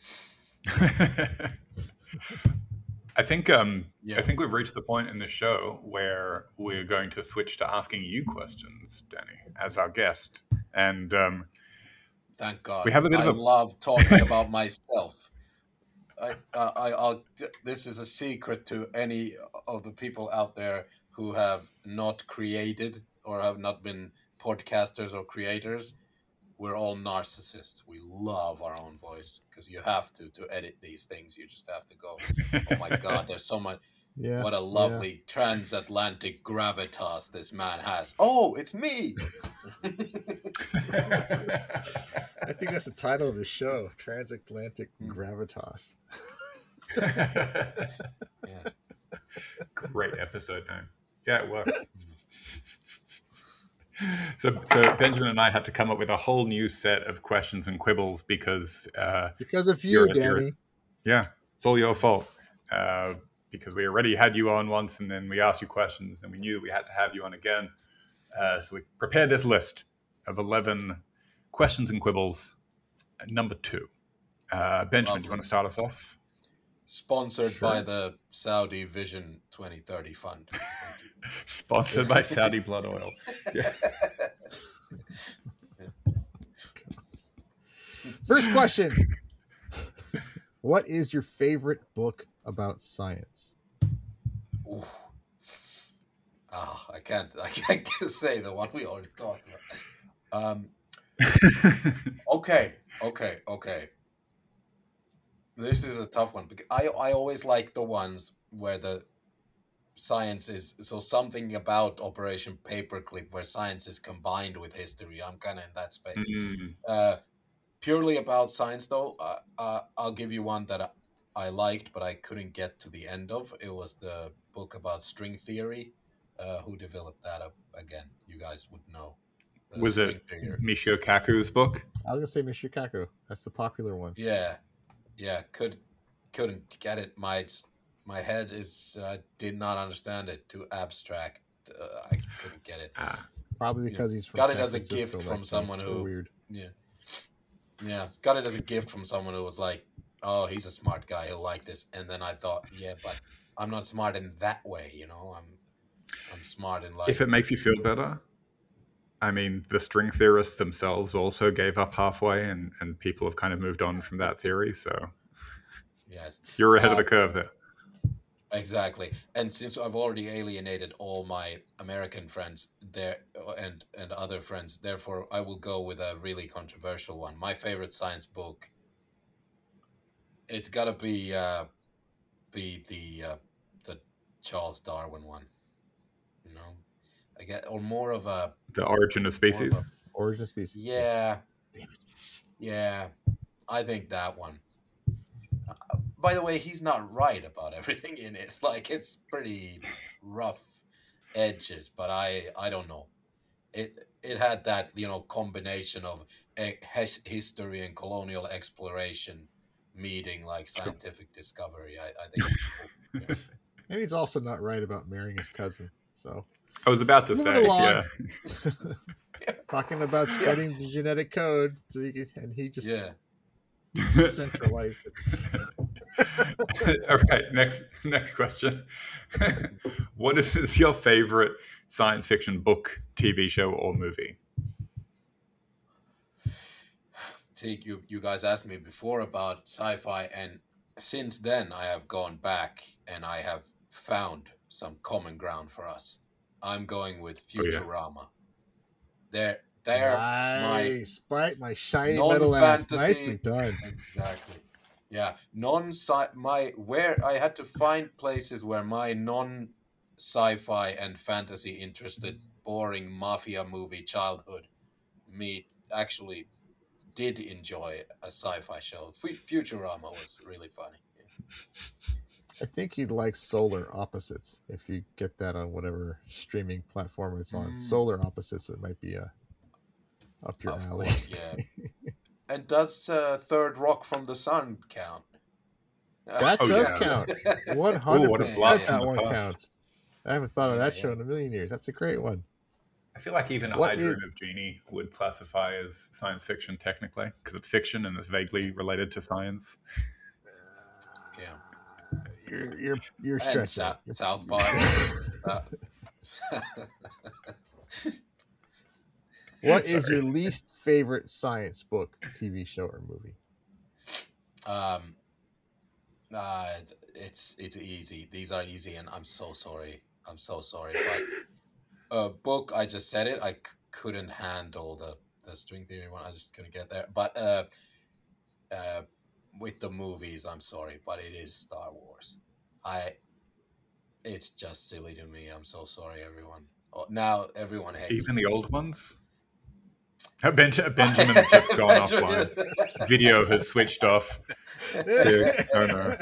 I think um, yeah. I think we've reached the point in the show where we're going to switch to asking you questions, Danny, as our guest. And um, thank God, we have a bit I of a... love talking about myself. I, I, I'll. This is a secret to any of the people out there who have not created or have not been podcasters or creators. We're all narcissists. We love our own voice because you have to to edit these things. You just have to go, oh my God, there's so much. Yeah, what a lovely yeah. transatlantic gravitas this man has. Oh, it's me. I think that's the title of the show, Transatlantic Gravitas. Yeah. Great episode name. Yeah, it works. So, so Benjamin and I had to come up with a whole new set of questions and quibbles because uh, because of you, you're, Danny. You're, yeah, it's all your fault. Uh, because we already had you on once, and then we asked you questions, and we knew we had to have you on again. Uh, so we prepared this list of eleven questions and quibbles. Number two, uh, Benjamin, do you want to start us off? Sponsored Sure. by the Saudi Vision twenty thirty Fund. Sponsored by Saudi Blood Oil. Yeah. First question. What is your favorite book about science? Ooh. Oh, I can't I can't say the one we already talked about. Um, okay, okay, okay. This is a tough one because I, I always like the ones where the science is so something about Operation Paperclip where science is combined with history. I'm kind of in that space. Mm-hmm. Uh, purely about science, though, uh, uh, I'll give you one that I, I liked, but I couldn't get to the end of. It was the book about string theory. Uh, who developed that up again? You guys would know. The Was string it theory. Michio Kaku's book? I was gonna say Michio Kaku. That's the popular one. Yeah, yeah. Could couldn't get it. My my head is uh, did not understand it. Too abstract. Uh, I couldn't get it. Ah. Probably because he's from got San it as a Francisco, gift like from me. someone So who weird. Yeah, yeah. Got it as a gift from someone who was like, "Oh, he's a smart guy. He'll like this." And then I thought, yeah, but I'm not smart in that way. You know, I'm I'm smart in like. If it makes you feel better. I mean, the string theorists themselves also gave up halfway, and, and people have kind of moved on from that theory. So, yes, you're ahead uh, of the curve there. Exactly. And since I've already alienated all my American friends there and and other friends, therefore I will go with a really controversial one. My favorite science book. It's got to be uh, be the uh, the Charles Darwin one. You know, I get or more of a The Origin of Species. of Origin of Species. Yeah. Yeah. I think that one. Uh, by the way, he's not right about everything in it. Like, it's pretty rough edges, but I I don't know. It it had that, you know, combination of a, his, history and colonial exploration meeting like scientific discovery. I, I think it's cool. Yeah. And he's also not right about marrying his cousin. So I was about to Moving say, along. yeah. talking about spreading the genetic code, so you can, and he just Yeah. centralized it. All right, next next question. What is your favorite science fiction book, T V show, or movie? Take you you guys asked me before about sci-fi, and since then I have gone back and I have found some common ground for us. I'm going with Oh, yeah. Futurama. There There, nice, my, my shiny my metal ass. non-fantasy. Nicely done. Exactly. Yeah, non sci my where I had to find places where my non sci-fi and fantasy interested boring mafia movie childhood me actually did enjoy a sci-fi show. F- Futurama was really funny. I think you'd like Solar Opposites if you get that on whatever streaming platform it's on. Mm. Solar Opposites, it might be uh, up your Of alley. course, yeah. And does uh, Third Rock from the Sun count? That Oh, does yeah. count. One hundred what a percent blast that from the one past. counts. I haven't thought of Yeah, that yeah. show in a million years. That's a great one. I feel like even What I Dream is- of Jeannie would classify as science fiction technically because it's fiction and it's vaguely related to science. Yeah. You're you're you're And stressing. Sa- You're- South Park. uh, What is Sorry. your least favorite science book, T V show, or movie? um, uh, it's it's easy. These are easy, and I'm so sorry. I'm so sorry. But a book, I just said it. I c- couldn't handle the the string theory one. I just couldn't get there. But uh, uh, with the movies, I'm sorry, but it is Star Wars. I. It's just silly to me. I'm so sorry, everyone. Oh, now everyone hates Even me. the old ones. Uh, Benj- Benjamin has just gone offline. Video has switched off. Yeah, oh no.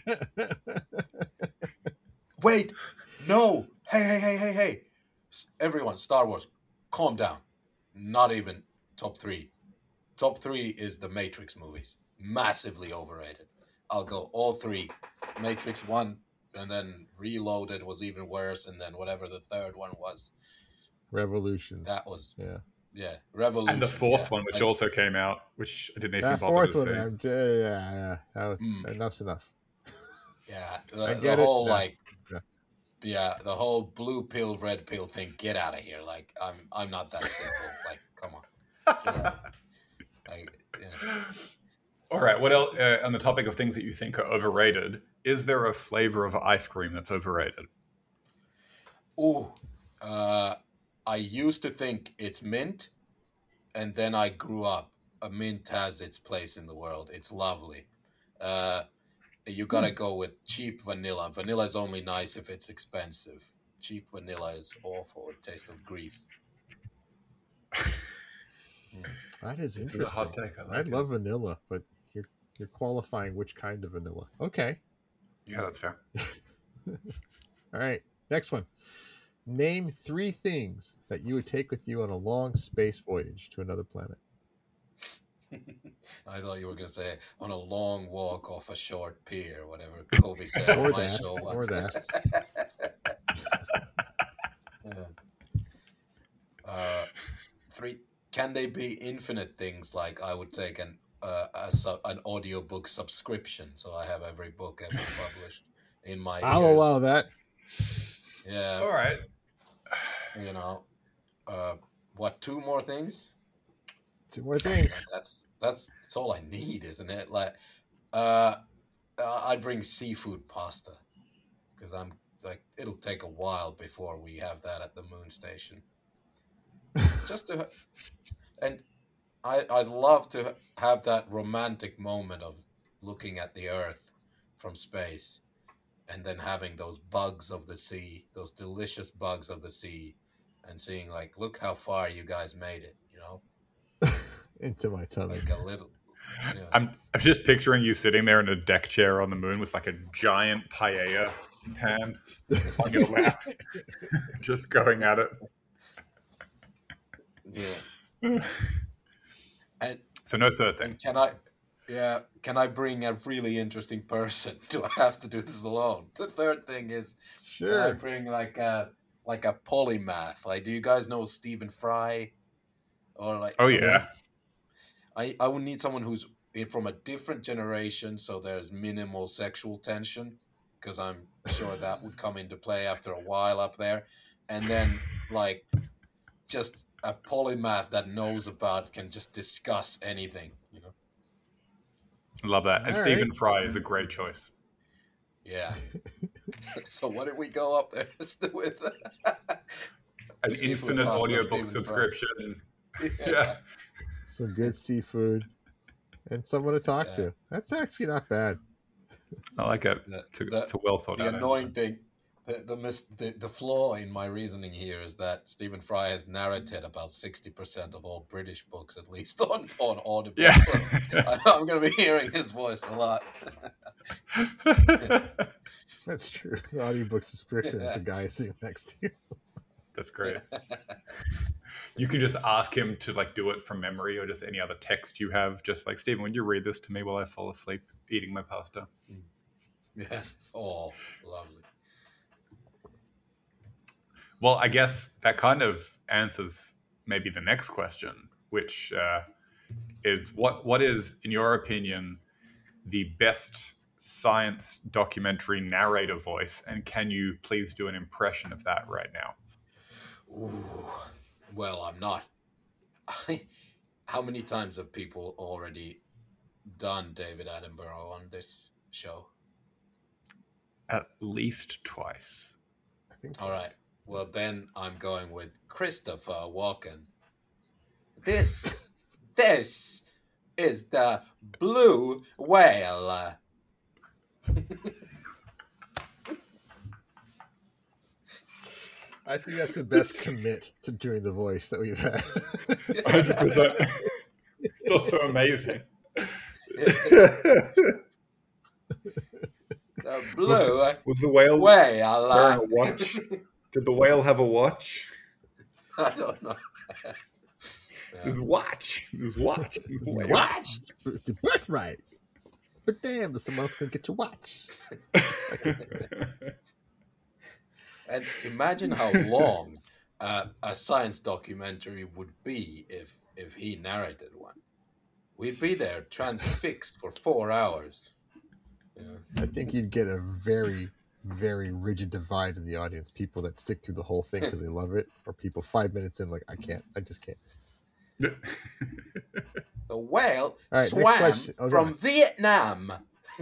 Wait, no. Hey, hey, hey, hey, hey. S- Everyone, Star Wars, calm down. Not even top three. Top three is the Matrix movies. Massively overrated. I'll go all three. Matrix one, and then Reloaded was even worse, and then whatever the third one was. Revolutions. That was, yeah. yeah, Revolution. And the fourth yeah. one, which I- also came out, which I didn't even That bother fourth to one, see. I'm, uh, yeah, yeah. That was, Mm. Enough's enough. Yeah, I the, the get it. whole Yeah. like, Yeah. yeah, the whole blue pill, red pill thing. Get out of here! Like, I'm, I'm not that simple. Like, come on. Yeah. Like, you know. All right. What else? Uh, on the topic of things that you think are overrated, is there a flavor of ice cream that's overrated? Ooh, uh, I used to think it's mint, and then I grew up. A mint has its place in the world. It's lovely. Uh, you gotta go with cheap vanilla. Vanilla is only nice if it's expensive. Cheap vanilla is awful. It tastes of grease. That is This is interesting. a hot take. I I, like it. love vanilla, but you're you're qualifying which kind of vanilla. Okay. Yeah, that's fair. All right. Next one. Name three things that you would take with you on a long space voyage to another planet. I thought you were gonna say on a long walk off a short pier, whatever Kobe said Or on my that, show or once. that. Yeah. Uh, three. Can they be infinite things? Like I would take an uh, a su- an audiobook subscription, so I have every book ever published in my I'll ears. allow that. Yeah. All right. You know, uh, what? Two more things? Two more things. That's that's that's all I need, isn't it? Like, uh, uh, I'd bring seafood pasta because I'm like it'll take a while before we have that at the moon station. Just to, and I I'd love to have that romantic moment of looking at the Earth from space, and then having those bugs of the sea, those delicious bugs of the sea, and seeing like, look how far you guys made it, you know. Into my tummy. Like a little. Yeah. I'm, I'm just picturing you sitting there in a deck chair on the moon with like a giant paella pan on your lap, just going at it. Yeah. And, So no third thing. and can I, yeah, can I bring a really interesting person? Do I have to do this alone? The third thing is, can I Sure. bring like a like a polymath? Like, do you guys know Stephen Fry? Or like, Oh someone- yeah. I I would need someone who's in from a different generation, so there's minimal sexual tension, because I'm sure that would come into play after a while up there, and then like just a polymath that knows about can just discuss anything, you know. Love that. And All Stephen right. Fry is a great choice. Yeah. So what did we go up there with? An Seafood infinite pasta, audiobook Stephen Fry. subscription, Yeah. some good seafood, and someone to talk Yeah. to. That's actually not bad. I like it. The, It's a, the, it's a well thought the out annoying answer. thing, the the, mis- the the flaw in my reasoning here is that Stephen Fry has narrated about sixty percent of all British books, at least on on Audible. Yeah. So I, I'm going to be hearing his voice a lot. That's true. The audiobook subscription is the guy sitting next to you. That's great. You can just ask him to like do it from memory or just any other text you have. Just like, Stephen, would you read this to me while I fall asleep eating my pasta? Yeah. Oh, lovely. Well, I guess that kind of answers maybe the next question, which uh, is what what is, in your opinion, the best science documentary narrator voice, and can you please do an impression of that right now? Ooh. Well, I'm not. How many times have people already done David Attenborough on this show? At least twice. I think. All right. Well, then I'm going with Christopher Walken. This, this is the blue whale. I think that's the best commit to doing the voice that we've had. one hundred percent. It's also amazing. The blue Was, was the whale whale. wearing a watch? Did the whale have a watch? I don't know. His watch. His watch. His whale. Watch! It's the birthright. But damn, someone's going to get your watch. And imagine how long uh, a science documentary would be if if he narrated one. We'd be there transfixed for four hours. Yeah. I think you'd get a very, very rigid divide in the audience. People that stick through the whole thing because they love it, or people five minutes in like, I can't. I just can't. The whale All right, next swam question. Oh, go from on. Vietnam.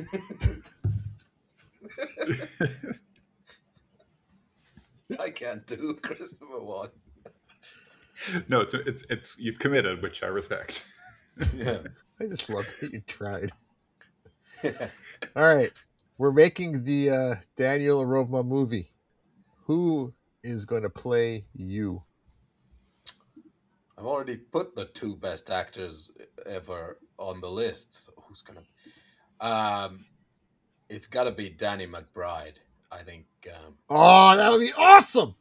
I can't do Christopher Walken. No, it's it's it's you've committed, which I respect. Yeah. I just love that you tried. All right. We're making the uh, Daniel Arovma movie. Who is going to play you? I've already put the two best actors ever on the list. So who's gonna? Um, it's got to be Danny McBride. I think. Um, Oh, that would be awesome.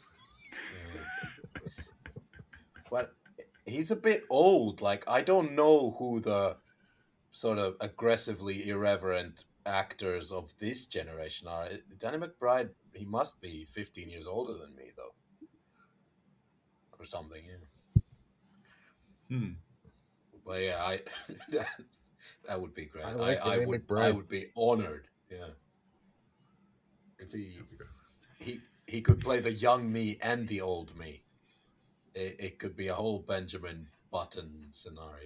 but he's a bit old. Like I don't know who the sort of aggressively irreverent actors of this generation are. Danny McBride, he must be fifteen years older than me, though, or something. Yeah. Hmm. But yeah, I that, that would be great. I I, like I, Danny would McBride. I would be honored. Yeah. If he he he could play the young me and the old me. It, it could be a whole Benjamin Button scenario.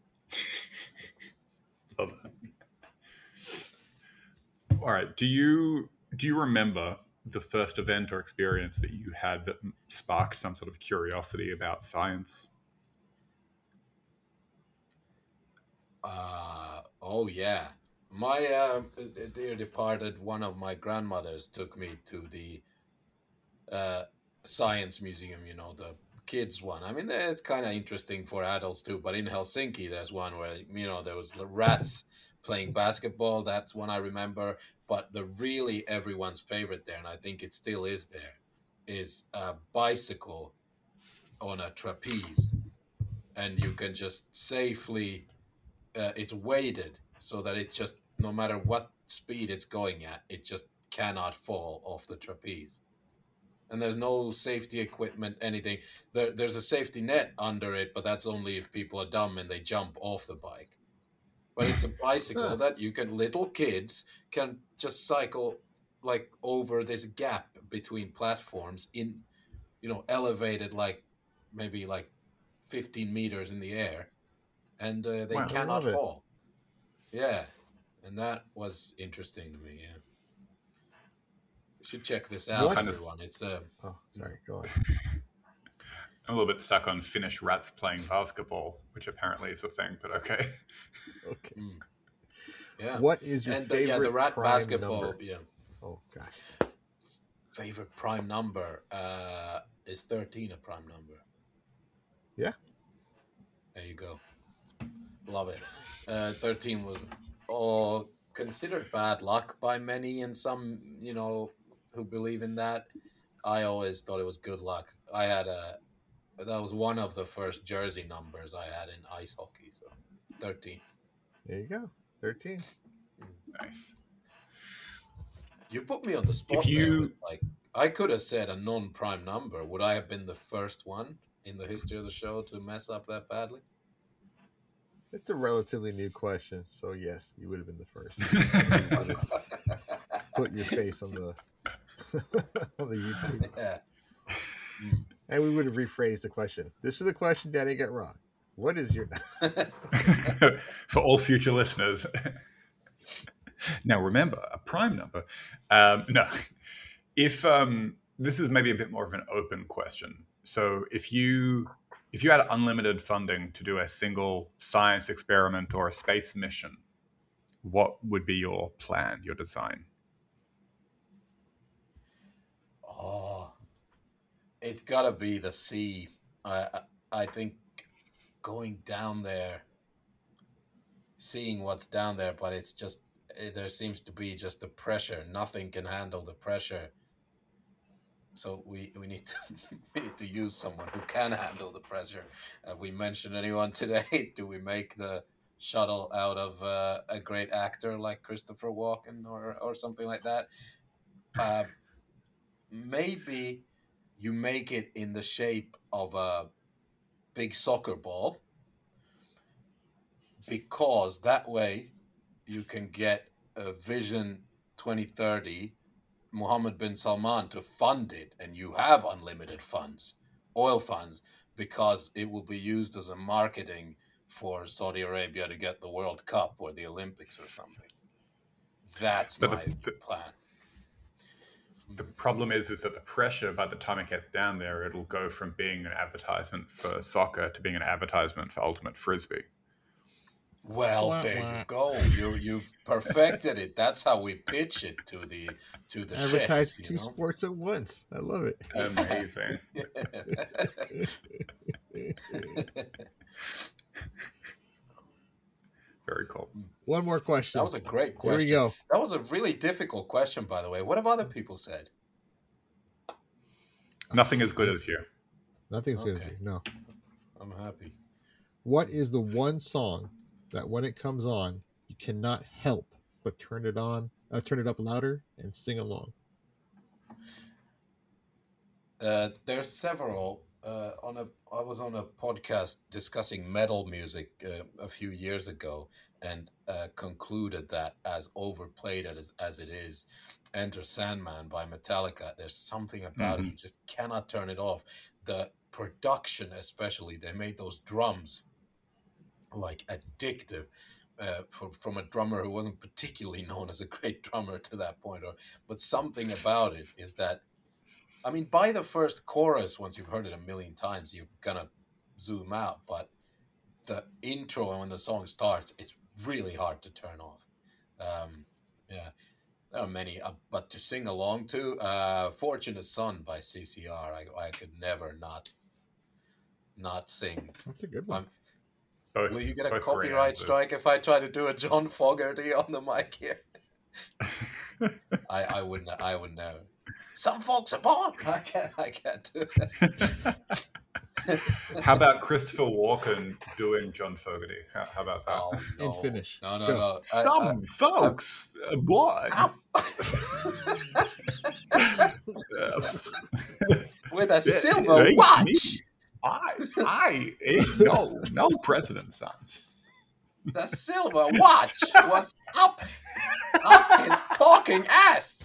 Love that. All right. Do you do you remember the first event or experience that you had that sparked some sort of curiosity about science? Uh, oh yeah. My uh, dear departed one of my grandmothers took me to the uh, science museum, you know, the kids one. I mean, it's kind of interesting for adults too, but in Helsinki, there's one where, you know, there was the rats playing basketball. That's one I remember. But the really everyone's favorite there, and I think it still is there, is a bicycle on a trapeze. And you can just safely, uh, it's weighted so that it just, no matter what speed it's going at, it just cannot fall off the trapeze. And there's no safety equipment, anything. There, there's a safety net under it, but that's only if people are dumb and they jump off the bike. But it's a bicycle that you can, little kids can just cycle like over this gap between platforms in, you know, elevated like maybe like fifteen meters in the air, and uh, they Wow, I cannot love it. fall. Yeah, and that was interesting to me. Yeah, you should check this out, What? everyone. It's uh, Oh, sorry. Go on. I'm a little bit stuck on Finnish rats playing basketball, which apparently is a thing, but okay. Okay. Mm. Yeah. What is your and the, favorite yeah, the rat prime basketball? number? Yeah. Oh gosh. Favorite prime number uh, is thirteen a prime number? Yeah. There you go. Love it. Uh, thirteen was oh, considered bad luck by many, and some, you know, who believe in that. I always thought it was good luck. I had a that was one of the first jersey numbers I had in ice hockey. So thirteen. There you go. thirteen. Nice. You put me on the spot. If you there with, like, I could have said a non-prime number. Would I have been the first one in the history of the show to mess up that badly? It's a relatively new question, so yes, you would have been the first. Put your face on the on the YouTube. Yeah. And we would have rephrased the question. This is the question Danny got wrong. What is your for all future listeners? Now remember, a prime number. Um, no, if um, this is maybe a bit more of an open question. So if you if you had unlimited funding to do a single science experiment or a space mission, what would be your plan, your design? Oh, it's got to be the sea. I, I I think going down there, seeing what's down there, but it's just there seems to be just the pressure. Nothing can handle the pressure. So we, we need to we need to use someone who can handle the pressure. Have we mentioned anyone today? Do we make the shuttle out of uh, a great actor like Christopher Walken or or something like that? Uh, maybe you make it in the shape of a big soccer ball, because that way you can get a Vision twenty thirty, Mohammed bin Salman, to fund it, and you have unlimited funds, oil funds, because it will be used as a marketing for Saudi Arabia to get the World Cup or the Olympics or something. That's But my the, the, plan. the problem is, is that the pressure, by the time it gets down there, it'll go from being an advertisement for soccer to being an advertisement for Ultimate Frisbee. Well, Wah, there wah. you go. You you've perfected it. That's how we pitch it to the to the advertise chefs. You two know? sports at once? I love it. Amazing. Very cool. One more question. That was a great Here question. we go. That was a really difficult question, by the way. What have other people said? Nothing as good as you. Nothing's good as Okay. you. No. I'm happy. What is the one song that when it comes on, you cannot help but turn it on, uh, turn it up louder and sing along? Uh, there's several. Uh, on a, I was on a podcast discussing metal music uh, a few years ago, and uh, concluded that as overplayed as as it is, Enter Sandman by Metallica, there's something about it, you just cannot turn it off. The production, especially, they made those drums like addictive. Uh, from, from a drummer who wasn't particularly known as a great drummer to that point, or but something about it is that, I mean, by the first chorus, once you've heard it a million times, you're gonna zoom out. But the intro and when the song starts, it's really hard to turn off. Um, yeah, there are many. Uh, but to sing along to, uh, "Fortunate Son" by C C R, I, I could never not not sing. That's a good one. Um, Both, will you get a both great copyright answers. strike if I try to do a John Fogerty on the mic here? I, I wouldn't. I would never. Some folks are born. I can't. I can't do that. How about Christopher Walken doing John Fogerty? How, how about that? Oh, no. And finish. No, no, Go. no. Some folks, uh, boy. With a silver ain't watch. me. I, I ain't no, no president's son. The silver watch was up, up his talking ass.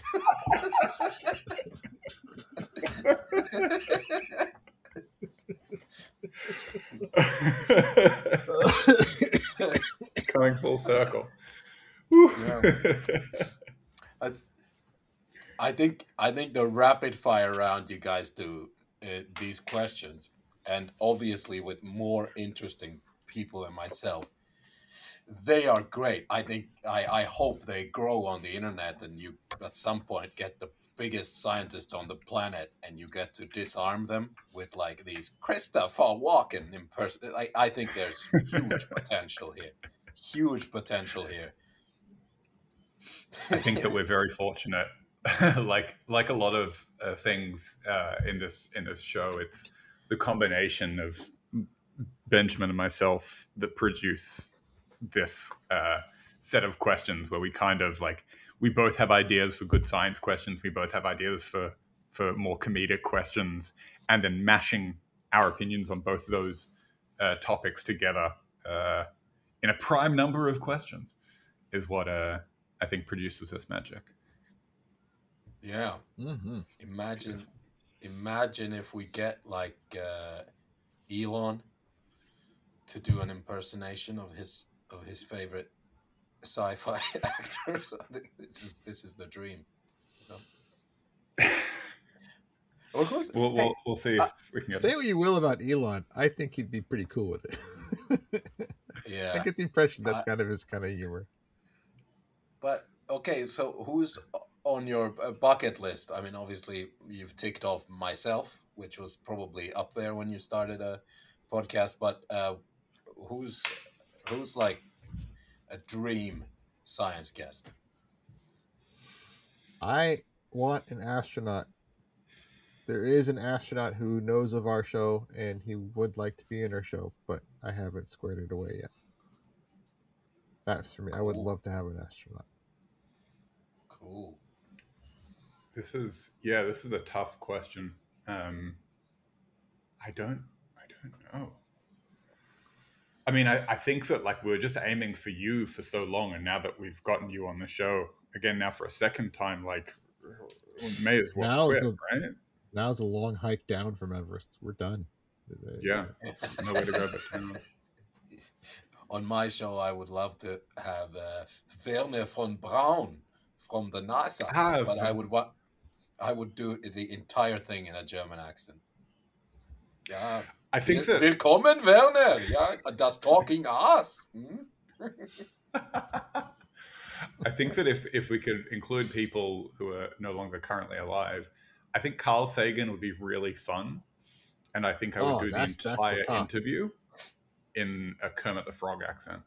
Coming full circle. Yeah. That's, I think I think the rapid fire round you guys do uh, these questions, and obviously with more interesting people than myself. They are great. I think I, I hope they grow on the internet, and you at some point get the biggest scientists on the planet, and you get to disarm them with like these Christopher Walken in person. I, I think there's huge potential here. Huge potential here. I think that we're very fortunate. like like a lot of uh, things uh, in this in this show, it's the combination of Benjamin and myself that produce this uh, set of questions where we kind of like we both have ideas for good science questions, we both have ideas for for more comedic questions, and then mashing our opinions on both of those uh, topics together uh, in a prime number of questions is what uh, I think produces this magic. Yeah. Mm-hmm. Imagine, imagine if we get like uh, Elon to do an impersonation of his of his favorite sci-fi actors. This is this is the dream. You know? Of course, we'll, we'll, hey, we'll see if uh, we can get Say it. what you will about Elon, I think he'd be pretty cool with it. Yeah, I get the impression that's Uh, kind of his kind of humor. But okay, so who's on your uh, bucket list? I mean, obviously you've ticked off myself, which was probably up there when you started a podcast. But uh, who's who's like a dream science guest? I want an astronaut. There is an astronaut who knows of our show, and he would like to be in our show, but I haven't squared it away yet. That's for me. I would Cool. love to have an astronaut. Cool. This is yeah, this is a tough question. Um, I don't, I don't know. I mean, I, I think that like we were just aiming for you for so long, and now that we've gotten you on the show again, now for a second time, like we may as well Now's quit, the- right? Now's a long hike down from Everest. We're done. Yeah, no way to go but down. On my show, I would love to have uh, Werner von Braun from the NASA, Ah, but I would want, I would do the entire thing in a German accent. Yeah, I think Will- that Willkommen, Werner. Yeah, das talking ass. Hmm? I think that if if we could include people who are no longer currently alive, I think Carl Sagan would be really fun, and I think I would Oh, do the that's- that's the entire top. interview in a Kermit the Frog accent.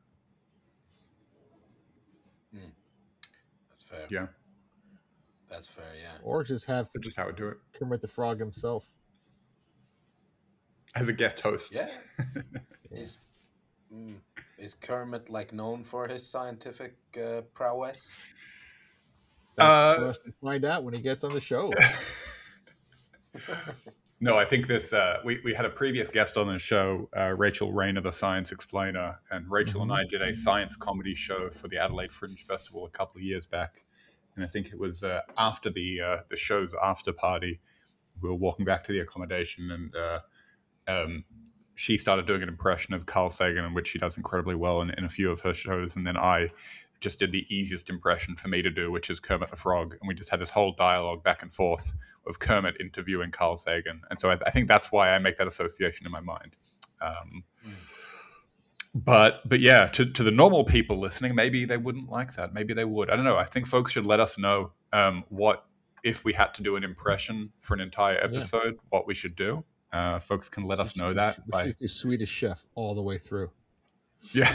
That's fair. Yeah, That's fair. Yeah. Or just have that's just how I would do it Kermit the Frog himself. as a guest host. Yeah. Is mm, is Kermit like known for his scientific uh, prowess? That's Uh, for us to find out when he gets on the show. No, I think this. Uh, we we had a previous guest on the show, uh, Rachel Rayner, the Science Explainer, and Rachel and I did a science comedy show for the Adelaide Fringe Festival a couple of years back, and I think it was uh, after the uh, the show's after party. We were walking back to the accommodation, and uh, um, she started doing an impression of Carl Sagan, in which she does incredibly well in, in a few of her shows, and then I just did the easiest impression for me to do, which is Kermit the Frog, and we just had this whole dialogue back and forth of Kermit interviewing Carl Sagan, and so I, I think that's why I make that association in my mind. Um, but but yeah, to, to the normal people listening, maybe they wouldn't like that. Maybe they would. I don't know. I think folks should let us know um, what if we had to do an impression for an entire episode, what we should do. Uh, folks can let us know that. We by- should do Swedish Chef all the way through. Yeah.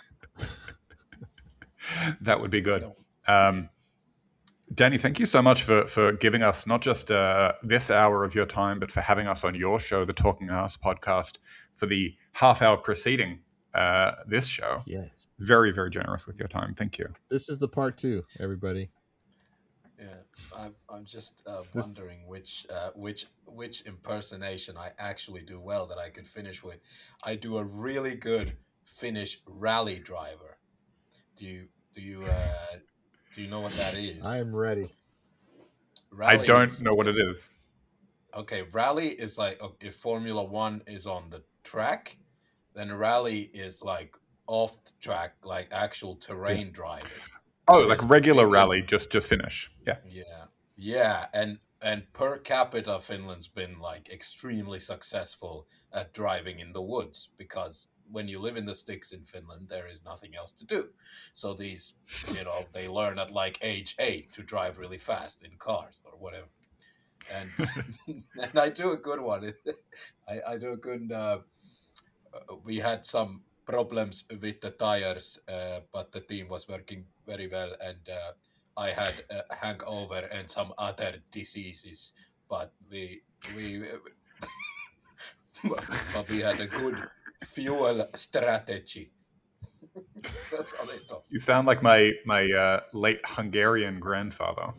That would be good. Um, Danny, thank you so much for, for giving us not just uh, this hour of your time, but for having us on your show, the Talking Ass podcast, for the half hour preceding uh, this show. Yes. Very, very generous with your time. Thank you. This is the part two, everybody. Yeah, I'm I'm just uh, This- wondering which uh, which which impersonation I actually do well that I could finish with. I do a really good Finnish rally driver. Do you do you uh, do you know what that is? I am ready. I Rally don't is- know what it is. Okay, rally is like uh, if Formula One is on the track, then rally is like off the track, like actual terrain driving. Oh, like It's regular really- rally, just just finish. Yeah. Yeah, yeah, and and per capita, Finland's been like extremely successful at driving in the woods, because when you live in the sticks in Finland, there is nothing else to do. So these, you know, they learn at like age eight to drive really fast in cars or whatever. And and I do a good one. I, I do a good. Uh, we had some problems with the tires, uh, but the team was working very well, and uh, I had a hangover and some other diseases, but we we but we had a good fuel strategy. That's how they talk. You sound like my my uh, late Hungarian grandfather.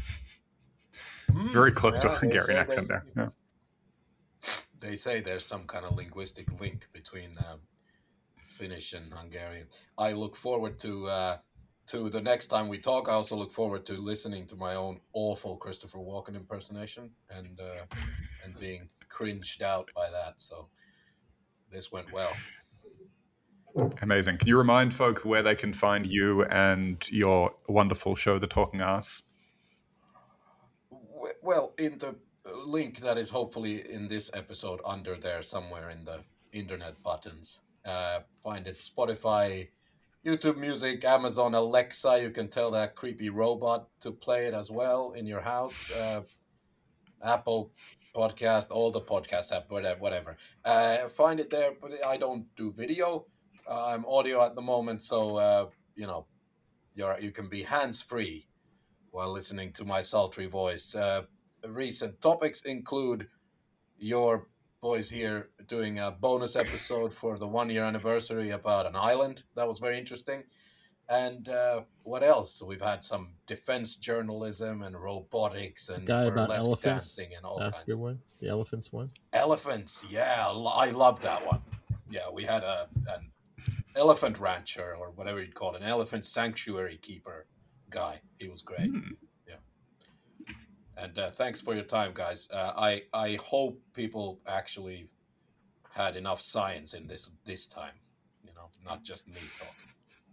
Very close Yeah, to a they Hungarian say accent there's- there. Yeah. They say there's some kind of linguistic link between um, Finnish and Hungarian. I look forward to uh, to the next time we talk. I also look forward to listening to my own awful Christopher Walken impersonation and uh, and being cringed out by that. So this went well. Amazing. Can you remind folks where they can find you and your wonderful show, The Talking Ass? W- Well, in the link that is hopefully in this episode under there somewhere in the internet buttons, uh, find it Spotify, YouTube Music, Amazon Alexa. You can tell that creepy robot to play it as well in your house. Uh, Apple Podcast, all the podcast app, whatever. whatever. Uh, find it there, but I don't do video. Uh, I'm audio at the moment, so uh, you know, you're you can be hands free while listening to my sultry voice. Uh, recent topics include your boys here doing a bonus episode for the one year anniversary about an island. That was very interesting. And uh, what else? We've had some defense journalism and robotics and Guy about burlesque elephants. dancing and all That's a kinds. good one. The elephants one. Elephants, yeah, I love that one. Yeah, we had a an elephant rancher or whatever you'd call it, an elephant sanctuary keeper guy. He was great. Yeah. And uh, thanks for your time, guys. Uh, I I hope people actually had enough science in this this time. You know, not just me talking.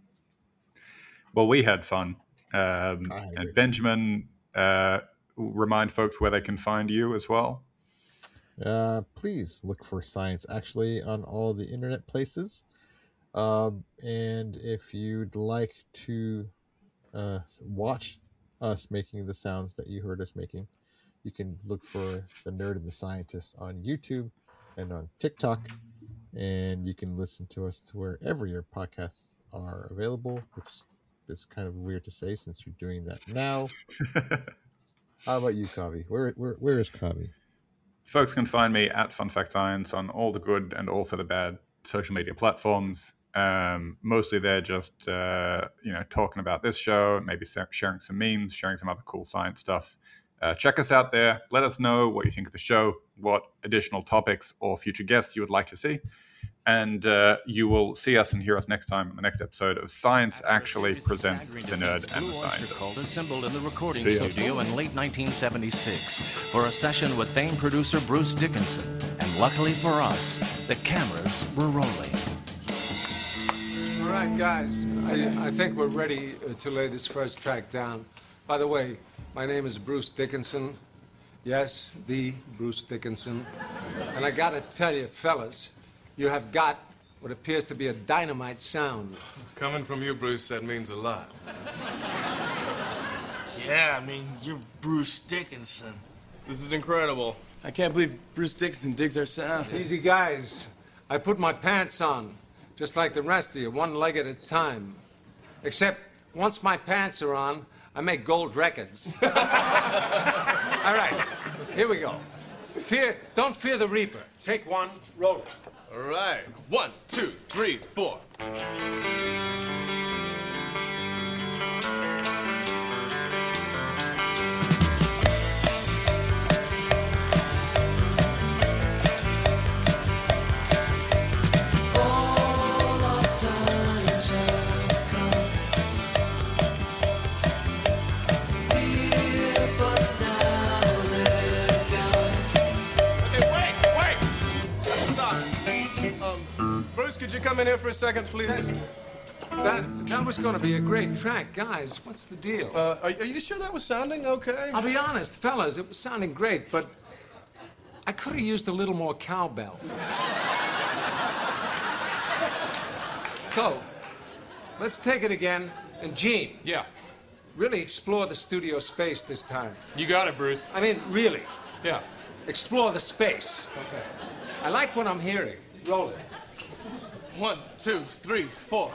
Well, we had fun. Um, I agree. and Benjamin, uh, remind folks where they can find you as well. Uh, please look for Science Actually on all the internet places. Um, and if you'd like to uh, watch us making the sounds that you heard us making, you can look for The Nerd and the Scientist on YouTube and on TikTok. And you can listen to us wherever your podcasts are available, which is kind of weird to say since you're doing that now. How about you, Kavi? Where, where, where is Kavi? Folks can find me at Fun Fact Science on all the good and also the bad social media platforms. Um, mostly they're just, uh, you know, talking about this show, maybe sharing some memes, sharing some other cool science stuff. Uh, check us out there. Let us know what you think of the show, what additional topics or future guests you would like to see. And uh, you will see us and hear us next time on the next episode of Science Actually Presents The Nerd and the Scientist. Cult assembled in the recording See ya. studio in late nineteen seventy-six for a session with famed producer Bruce Dickinson. And luckily for us, the cameras were rolling. All right, guys, I, I think we're ready uh, to lay this first track down. By the way, my name is Bruce Dickinson. Yes, the Bruce Dickinson. And I gotta tell you, fellas, you have got what appears to be a dynamite sound. Coming from you, Bruce, that means a lot. Yeah, I mean, you're Bruce Dickinson. This is incredible. I can't believe Bruce Dickinson digs our sound. Easy, guys. I put my pants on, just like the rest of you, one leg at a time. Except, once my pants are on, I make gold records. All right, here we go. Fear, don't fear the Reaper. Take one, roll it. All right. One, two, three, four. Bruce, could you come in here for a second, please? That that was going to be a great track, guys. What's the deal? Uh, are, are you sure that was sounding okay? I'll be honest, fellas, it was sounding great, but I could have used a little more cowbell. So, let's take it again. And Gene. Yeah. Really explore the studio space this time. You got it, Bruce. I mean, really. Yeah. Explore the space. Okay. I like what I'm hearing. Roll it. One, two, three, four.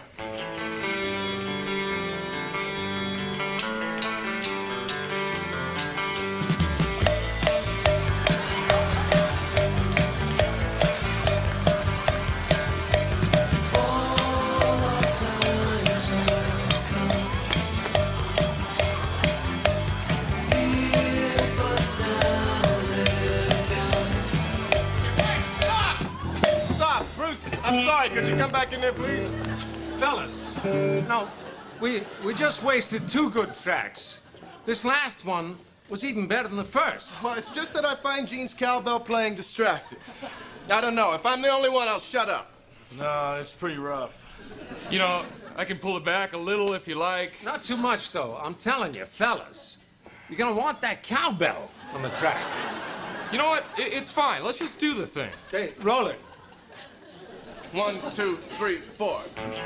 I'm sorry, could you come back in there, please? Fellas, no, we, we just wasted two good tracks. This last one was even better than the first. Well, it's just that I find Gene's cowbell playing distracting. I don't know. If I'm the only one, I'll shut up. No, it's pretty rough. You know, I can pull it back a little if you like. Not too much, though. I'm telling you, fellas, you're gonna want that cowbell on the track. You know what? I- it's fine. Let's just do the thing. Okay, roll it. One, two, three, four.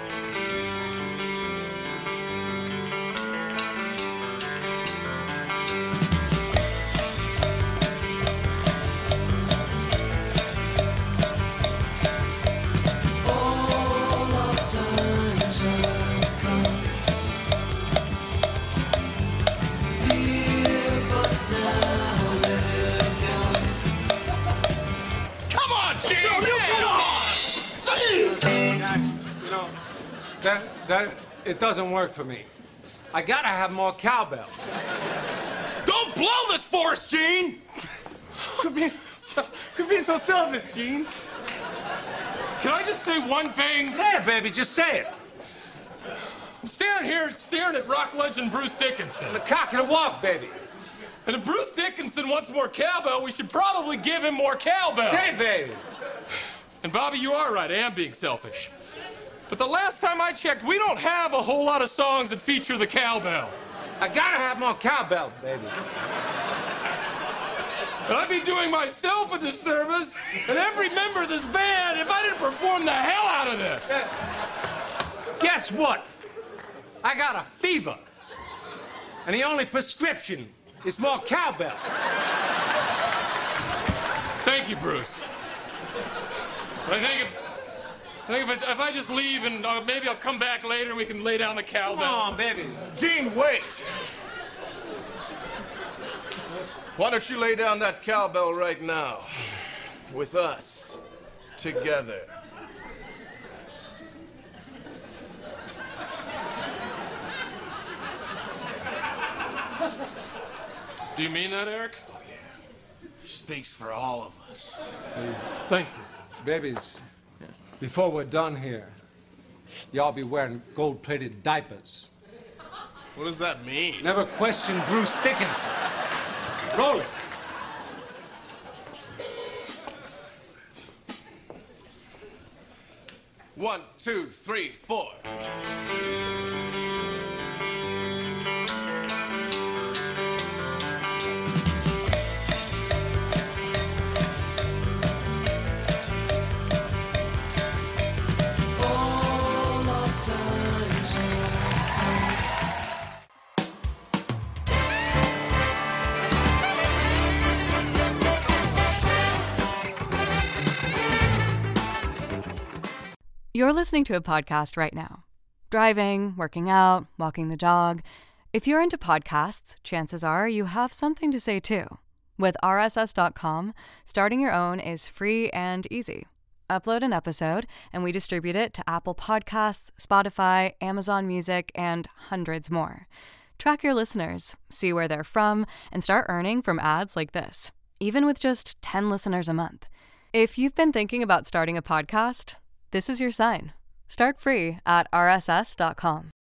That, that, it doesn't work for me. I gotta have more cowbell. Don't blow this for us, Gene! Quit being, quit being so selfish, Gene. Can I just say one thing? Say it, baby, just say it. I'm standing here staring at rock legend Bruce Dickinson. The cock and a walk, baby. And if Bruce Dickinson wants more cowbell, we should probably give him more cowbell. Say it, baby. And Bobby, you are right. I am being selfish. But the last time I checked, we don't have a whole lot of songs that feature the cowbell. I gotta have more cowbell, baby. And I'd be doing myself a disservice and every member of this band if I didn't perform the hell out of this. Uh, guess what? I got a fever. And the only prescription is more cowbell. Thank you, Bruce. But I think if... I think if I, if I just leave and uh, maybe I'll come back later and we can lay down the cowbell. Come on, baby. Gene, wait! Why don't you lay down that cowbell right now? With us. Together. Do you mean that, Eric? Oh, yeah. He speaks for all of us. Thank you. Babies, before we're done here, y'all be wearing gold-plated diapers. What does that mean? Never question Bruce Dickinson. Roll it. One, two, three, four. You're listening to a podcast right now. Driving, working out, walking the dog. If you're into podcasts, chances are you have something to say too. With R S S dot com, starting your own is free and easy. Upload an episode, and we distribute it to Apple Podcasts, Spotify, Amazon Music, and hundreds more. Track your listeners, see where they're from, and start earning from ads like this, even with just ten listeners a month. If you've been thinking about starting a podcast, this is your sign. Start free at R S S dot com.